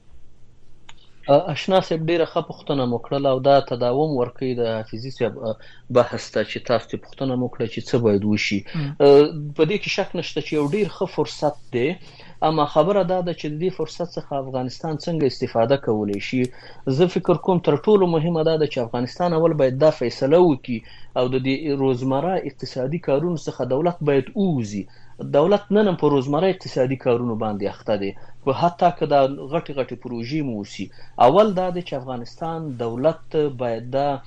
S6: آشنا صاحب ډیره ښه پوښتنه وکړه او دا تداوم ورکوي د حافظي صاحب بحث ته چې تاسو ته پوښتنه وکړه چې څه باید وشي. په دې کې شک نشته چې یو ډیر ښه فرصت دی، اما خبره دا ده چې د دې فرصت څخه افغانستان څنګه استفاده کولی شي. زه فکر کوم تر ټولو مهمه دا ده چې افغانستان اول باید دا فیصله وکړي او د دې روزمره اقتصادي کارونو څخه دولت باید اوزي. دولت نن په روزمره اقتصادي کارونو باندې اخته دي، په حتی که دا غټي پروژې موسی. اول دا دی چې افغانستان دولت باید دا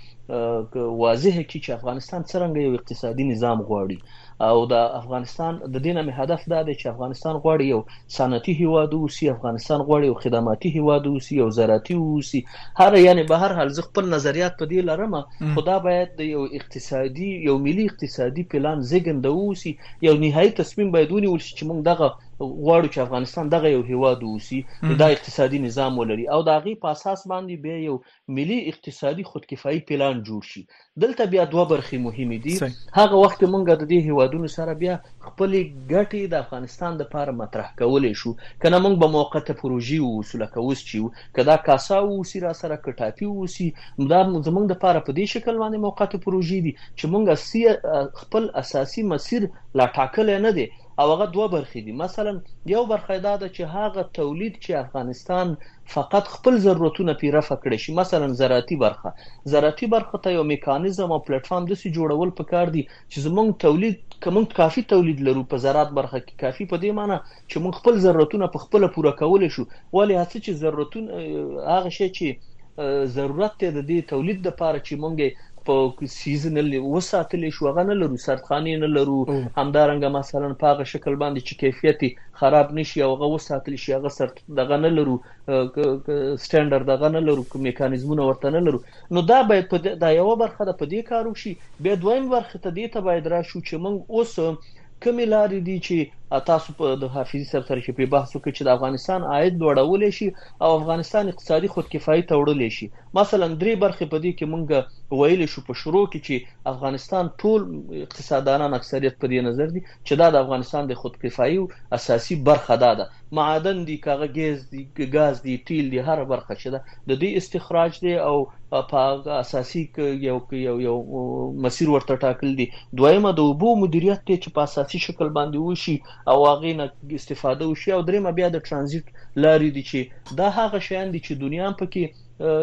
S6: واضح کړي چې افغانستان څنګه یو اقتصادي نظام غواړي او د افغانستان د دینه مې هدف دا دی چې افغانستان غواړي یو صنعتي هیواد اوسي، افغانستان غواړي یو خدماتي هیواد اوسي، یو زراعتي اوسي. یعنی به هر حال زه خپل نظریات په دې لرم، خدا باید یو اقتصادي یو ملي اقتصادي پلان زیږنده اوسي، یو نهایی تصمیم باید ونیول شي چې موږ دغه غواړو چې افغانستان دغه یو هیواد اوسي، دا اقتصادي نظام ولري او د هغې په اساس باندې بیا یو ملي اقتصادي خودکفایي پلان جوړ شي. دلته بیا دوه برخې مهمې دي. هغه وخت موږ د دې هیوادونو سره بیا خپلې ګټې د افغانستان دپاره مطرح کولی شو، که نه موږ به موقته پروژې ووسو لکه اوس چې که دا کاسا اوسي را سره که ټاپي اوسي، دا زموږ دپاره په دې شکل باندې موقته پروژې دي چې موږ خپل اساسي مسیر لا ټاکلی نه دی او هغه دوه برخې دي. مثلا یو برخه دا ده چې هغه تولید چې افغانستان فقط خپل ضرورتونه پی رفع کړي شي، مثلا زراعتي برخه ته یو میکانیزم او پلیټ فارم داسې جوړول پکار دي چې زموږ تولید کوم کافي تولید لرو په زراعت برخه کې، کافي په دې معنی چې موږ خپل ضرورتونه په خپل پوره کولای شو. ولی هڅه چې ضرورتونه هغه شی چې ضرورت دی د دې تولید لپاره چې موږ په سیزنل وساتلی شو هغه نه لرو، سردخانې نه لرو، همدارنګه مثلا په هغه شکل باندې چې کیفیت خراب نشي او هغه وساتلی شي هغه دغه نه لرو، سټانډرډ دغه نه لرو، میکانیزمونه ورته نه لرو. نو دا باید دا یو برخه ده په دې کار وشي. بیا دویم برخه ته دې ته باید راشو چې موږ اوس کومې لارې دي چې تاسو په د حافظي سره چې په بحث وکړي چې د افغانستان عاید لوړول شي او افغانستان اقتصادي خودکفایي ته وړل شي. مثلا درې برخې په دې کې مونږ ویل شو په شروع کې چې افغانستان ټول اقتصاددانان اکثریت په دې نظر دي چې دا د افغانستان د خودکفایي اساسي برخه ده. معادن دي، غاز دي، تیل دي، هر برخه چې ده د دې استخراج دي او په اساسي یو مسیر ورته ټاکل دي. دویمه د اوبو مدیریت ته چې په اساسي شکل باندې وشي او هغه نه استفاده وشي، او دریمه بیا د ترانزیت لارې دي چې دا هغه شیان دي چې دنیا په کې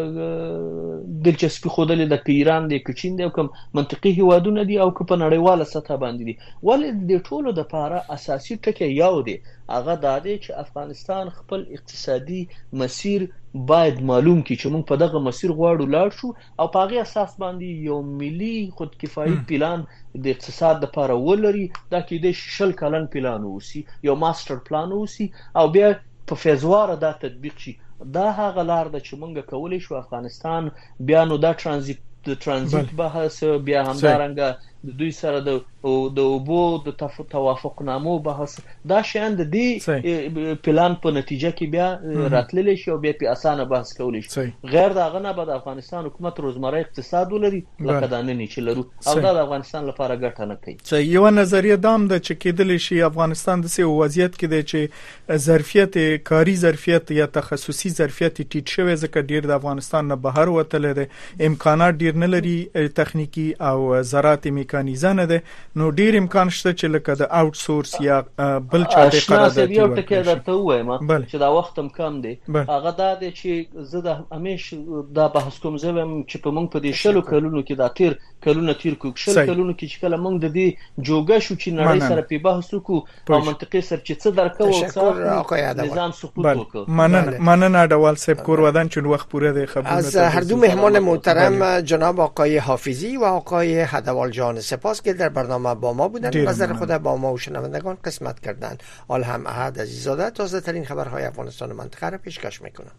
S6: دلچسپي خوده د ایران د چین د کوم منطقي هیوادونه دي او په نړیواله سطح باندې دي. ولې د ټولو د لپاره اساسي ټکی یو دی، هغه دا دی چې افغانستان خپل اقتصادي مسیر باید معلوم کړي چې موږ په دغه مسیر غواړو لاړ شو او په هغه اساس باندې یو ملي خودکفایي پلان د اقتصاد لپاره ولري. دا کې د 10 کلن پلان وسی، یو ماستر پلان وسی او بیا په فیزوار دا تطبیق شي. دا هغه لار ده چې موږ کولای شو افغانستان بیا نو دا ترانزیت بحث، بیا همدارنګه د دوی سره د اوبو د توافقنامو بحث، دا شیان د دې پلان په نتیجه کې بیا راتللی شي او بیا په اسانه بحث کولی شي. غیر داغه نه به د افغانستان حکومت روزمره اقتصاد ولري لکه دا نن چې لرو او دا د افغانستان لپاره ګټه نه کوي.
S4: یو نظریه دام ده چې کېدلی شي افغانستان د سه وضعیت کې دی چې ظرفیت کاری ظرفیت یا تخصصي ظرفیت ټیټ شوی، ځکه ډیر د افغانستان نه بهر وتل دي، امکانات ډیر نه لري تخنیکی او زراعت میکانیزه نه ده، نو ډیر امکان شته چې لکه د اوټ سورس یا بل چا ته قرارداد
S6: یو ټکی درته وایم چې دا وخت کم دی. هغه دا دی چې زه د همیش دا بحث کوم زم چې په موږ په دې 10 کلونو کې دا تیر کلونه تیر کوک 10 کلونو کې چې کله موږ د دې جوګه شو چې نړۍ سره په بحث وکړو او منطقي سره چې څه درکو نظام سقوط وکړ.
S4: مننه اډوال صاحب کور ودان چون وقت پوره دی. خبرونه
S3: از هر دو مهمان محترم جناب آقای حافظی و آقای هدوال جان سپاس که در برنامه با ما بودند، نظر خود با ما و شنوندگان قسمت کردند. حال هم احد عزیزاده تازه ترین خبرهای افغانستان و منطقه را پیشکش میکنم.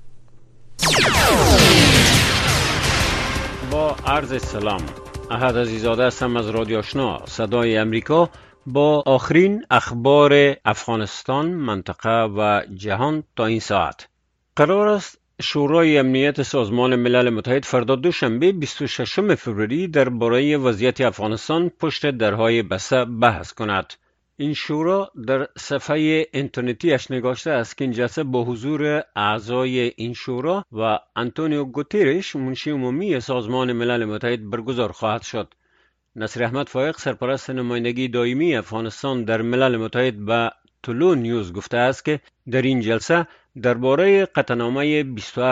S7: با عرض سلام، احد عزیزاده هستم از رادیو آشنا صدای امریکا با آخرین اخبار افغانستان، منطقه و جهان تا این ساعت. قرار است شورای امنیت سازمان ملل متحد فردا دوشنبه 26 فوریه درباره وضعیت افغانستان پشت درهای بسته بحث کند. این شورا در صفحه اینترنتی اش نگاشته است که این جلسه با حضور اعضای این شورا و آنتونیو گوتیرش منشی عمومی سازمان ملل متحد برگزار خواهد شد. نصیر احمد فائق سرپرست نمایندگی دائمی افغانستان در ملل متحد به طلوع نیوز گفته است که در این جلسه درباره قطعنامه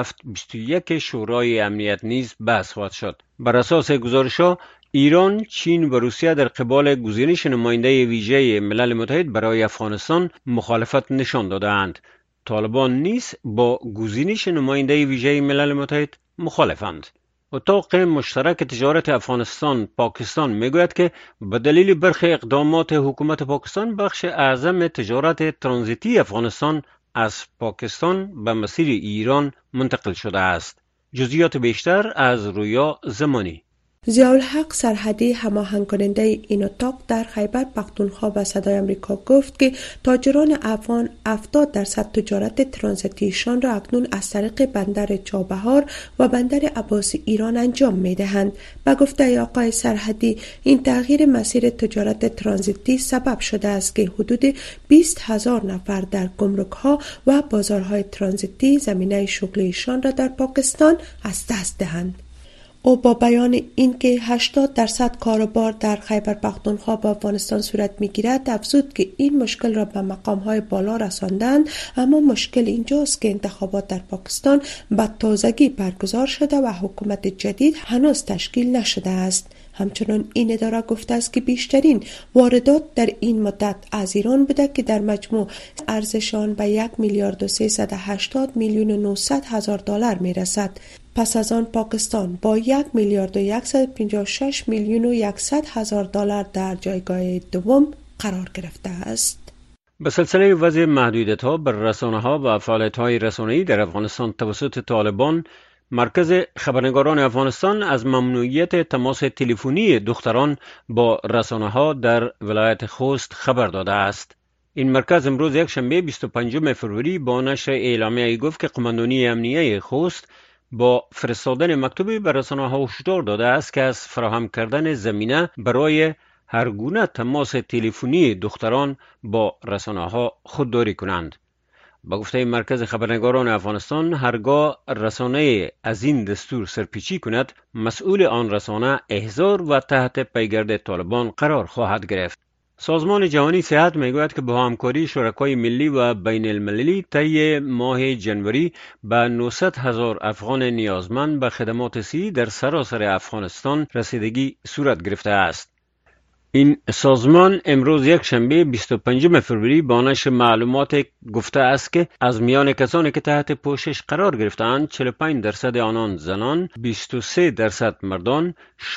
S7: 27-21 شورای امنیت نیز بحث خواهد شد. بر اساس گزارش‌ها ایران، چین و روسیه در قبال گزینش نماینده ویژه ملل متحد برای افغانستان مخالفت نشان داده‌اند. طالبان نیز با گزینش نماینده ویژه ملل متحد مخالفند. اتاق مشترک تجارت افغانستان پاکستان میگوید که به دلیل برخی اقدامات حکومت پاکستان بخش اعظم تجارت ترانزیتی افغانستان از پاکستان به مسیر ایران منتقل شده است. جزئیات بیشتر از رویا زمانی.
S8: ضیاءالحق سرحدی هماهنگ کننده این اتاق در خیبر پختونخوا و صدای آمریکا گفت که تاجران افغان 70% تجارت ترانزیتیشان را اکنون از طریق بندر چابهار و بندر عباسی ایران انجام می‌دهند. به گفته آقای سرحدی این تغییر مسیر تجارت ترانزیتی سبب شده است که حدود 20,000 نفر در گمرک‌ها و بازارهای ترانزیتی زمینه شغلیشان را در پاکستان از دست دهند. او با بیان اینکه 80% کاروبار در خیبر پختونخوا با افغانستان صورت میگیرد افزود که این مشکل را به مقام‌های بالا رساندند، اما مشکل اینجاست که انتخابات در پاکستان به تازگی برگزار شده و حکومت جدید هنوز تشکیل نشده است. همچنان این اداره گفته است که بیشترین واردات در این مدت از ایران بوده که در مجموع ارزش آن به 1,380,900,000 دلار میرسد. پس از آن پاکستان با 1,156,100,000 دلار در جایگاه دوم قرار گرفته است.
S7: به سلسله وضع محدودیت‌ها بر رسانه‌ها و فعالیت‌های رسانه‌ای در افغانستان توسط طالبان، مرکز خبرنگاران افغانستان از ممنوعیت تماس تلفنی دختران با رسانه‌ها در ولایت خوست خبر داده است. این مرکز امروز یک شنبه 25 فروری با نشر اعلامیه‌ای گفت که قماندانی امنیه خوست با فرستادن مکتوبی به رسانه‌ها هشدار داده است که از فراهم کردن زمینه برای هر گونه تماس تلفنی دختران با رسانه‌ها خودداری کنند. با گفته مرکز خبرنگاران افغانستان، هرگاه رسانه از این دستور سرپیچی کند، مسئول آن رسانه احضار و تحت پیگرد طالبان قرار خواهد گرفت. سازمان جهانی صحت میگوید که با همکاری شرکای ملی و بین المللی طی ماه جنوری به 900,000 افغان نیازمند به خدمات صحی در سراسر افغانستان رسیدگی صورت گرفته است. این سازمان امروز یک شنبه 25 فروری با نشر معلومات گفته است که از میان کسانی که تحت پوشش قرار گرفتند 45% آنان زنان، 23% مردان،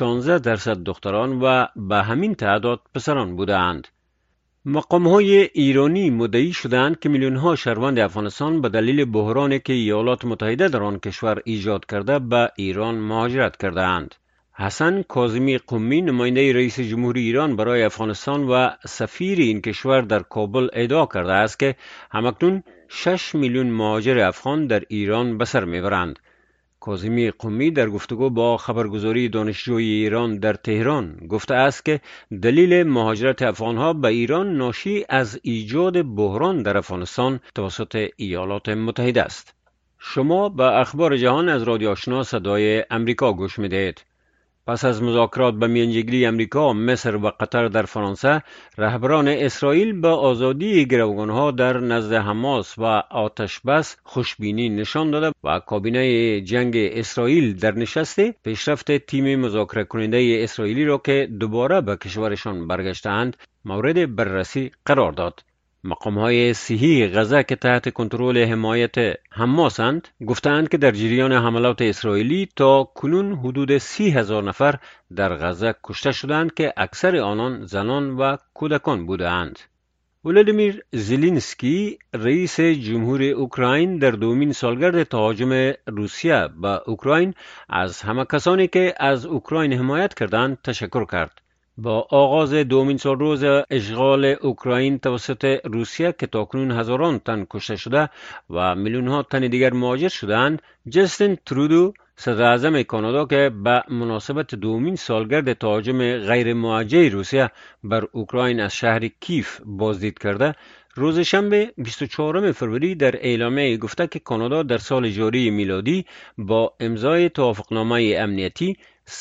S7: 16% دختران و به همین تعداد پسران بودند. مقام‌های ایرانی مدعی شدند که میلیون‌ها شهروند افغانستان به دلیل بحرانی که ایالات متحده در آن کشور ایجاد کرده به ایران مهاجرت کرده‌اند. حسن کاظمی قمی، نماینده رئیس جمهوری ایران برای افغانستان و سفیر این کشور در کابل، ادعا کرده است که همکنون 6 میلیون مهاجر افغان در ایران به سر میبرند. کاظمی قمی در گفتگو با خبرگزاری دانشجوی ایران در تهران گفته است که دلیل مهاجرت افغانها به ایران ناشی از ایجاد بحران در افغانستان توسط ایالات متحده است. شما به اخبار جهان از رادیو آشنا صدای امریکا گوش میدهید. پس از مذاکرات به میانجیگری امریکا، مصر و قطر در فرانسه، رهبران اسرائیل به آزادی گروگانها در نزد حماس و آتش بس خوشبینی نشان داده و کابینه جنگ اسرائیل در نشست پیشرفت تیم مذاکره کننده اسرائیلی را که دوباره به کشورشان برگشتند مورد بررسی قرار داد. مقام‌های صحی غزه که تحت کنترل حمایت حماسند گفتند که در جریان حملات اسرائیلی تا کنون حدود 30,000 نفر در غزه کشته شدند که اکثر آنان زنان و کودکان بودند. ولادیمیر زلنسکی، رئیس جمهور اوکراین، در دومین سالگرد تهاجم روسیه به اوکراین از همه کسانی که از اوکراین حمایت کردند تشکر کرد. با آغاز دومین سالروز اشغال اوکراین توسط روسیه که تاکنون هزاران تن کشته شده و میلیون‌ها تن دیگر مهاجر شدند، جاستین ترودو، صدر اعظم کانادا که به مناسبت دومین سالگرد تهاجم غیر موجه روسیه بر اوکراین از شهر کیف بازدید کرده، روز شنبه 24 فروری در اعلامیه گفته که کانادا در سال جاری میلادی با امضای توافقنامه امنیتی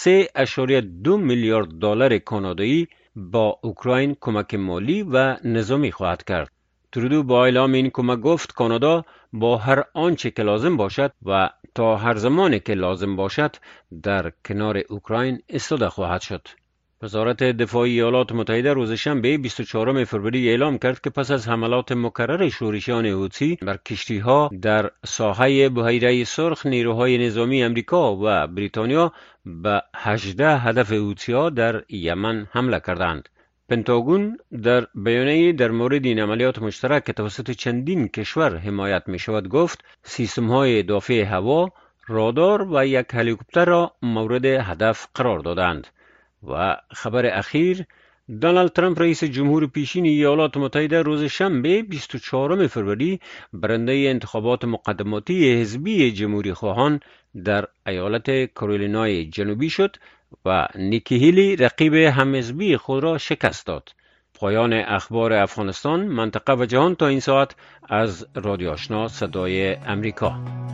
S7: 3.2 میلیارد دلار کانادایی با اوکراین کمک مالی و نظامی خواهد کرد. ترودو با اعلام این کمک گفت کانادا با هر آنچه که لازم باشد و تا هر زمانی که لازم باشد در کنار اوکراین ایستاده خواهد شد. وزارت دفاع ایالات متحده روز شنبه 24 فروری اعلام کرد که پس از حملات مکرر شورشیان حوثی بر کشتی‌ها در ساحه بحیره سرخ، نیروهای نظامی امریکا و بریتانیا به 18 هدف حوثی‌ها در یمن حمله کردند. پنتاگون در بیانیه‌ای در مورد این عملیات مشترک که توسط چندین کشور حمایت می‌شود گفت سیستم‌های دافع هوا، رادار و یک هلیکوپتر را مورد هدف قرار دادند. و خبر اخیر، دونالد ترامپ رئیس جمهور پیشین ایالات متحده روز شنبه 24 فروری برنده انتخابات مقدماتی حزبی جمهوری خواهان در ایالت کارولینای جنوبی شد و نیکی هیلی رقیب همحزبی خود را شکست داد. پایان اخبار افغانستان، منطقه و جهان تا این ساعت از رادیو آشنا صدای امریکا.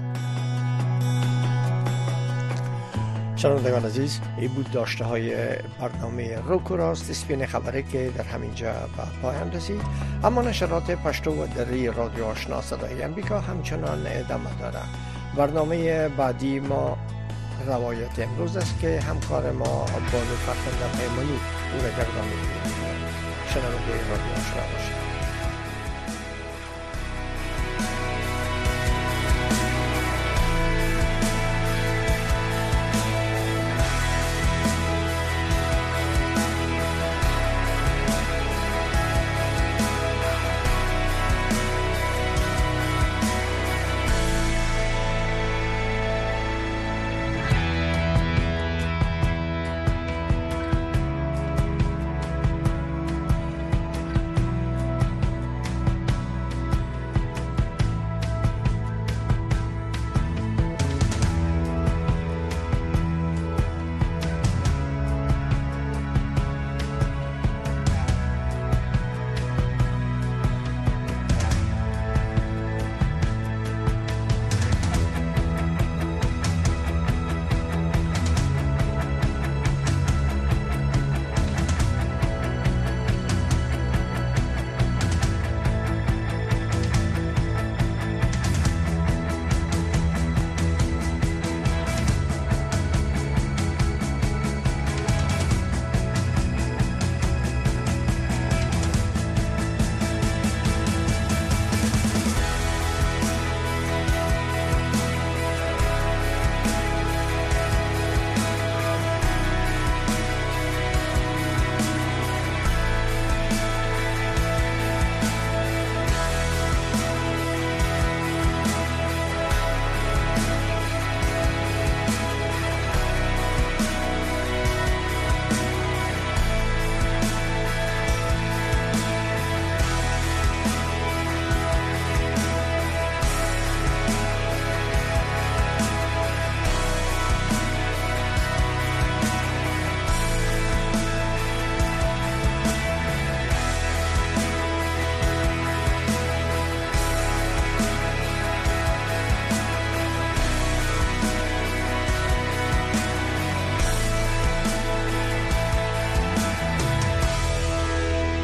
S3: شنوندگان عزیز، این بود داشته های برنامه روک و راست اسپین خبری که در همینجا به پایان رسید. اما نشرات پشتو و دری رادیو آشنا صدای امریکا همچنان ادامه داره. برنامه بعدی ما روایت امروز است که همکار ما بانو فرخنده پیمانی او را گردان می‌گیرد. شنونده رادیو آشنا باشید.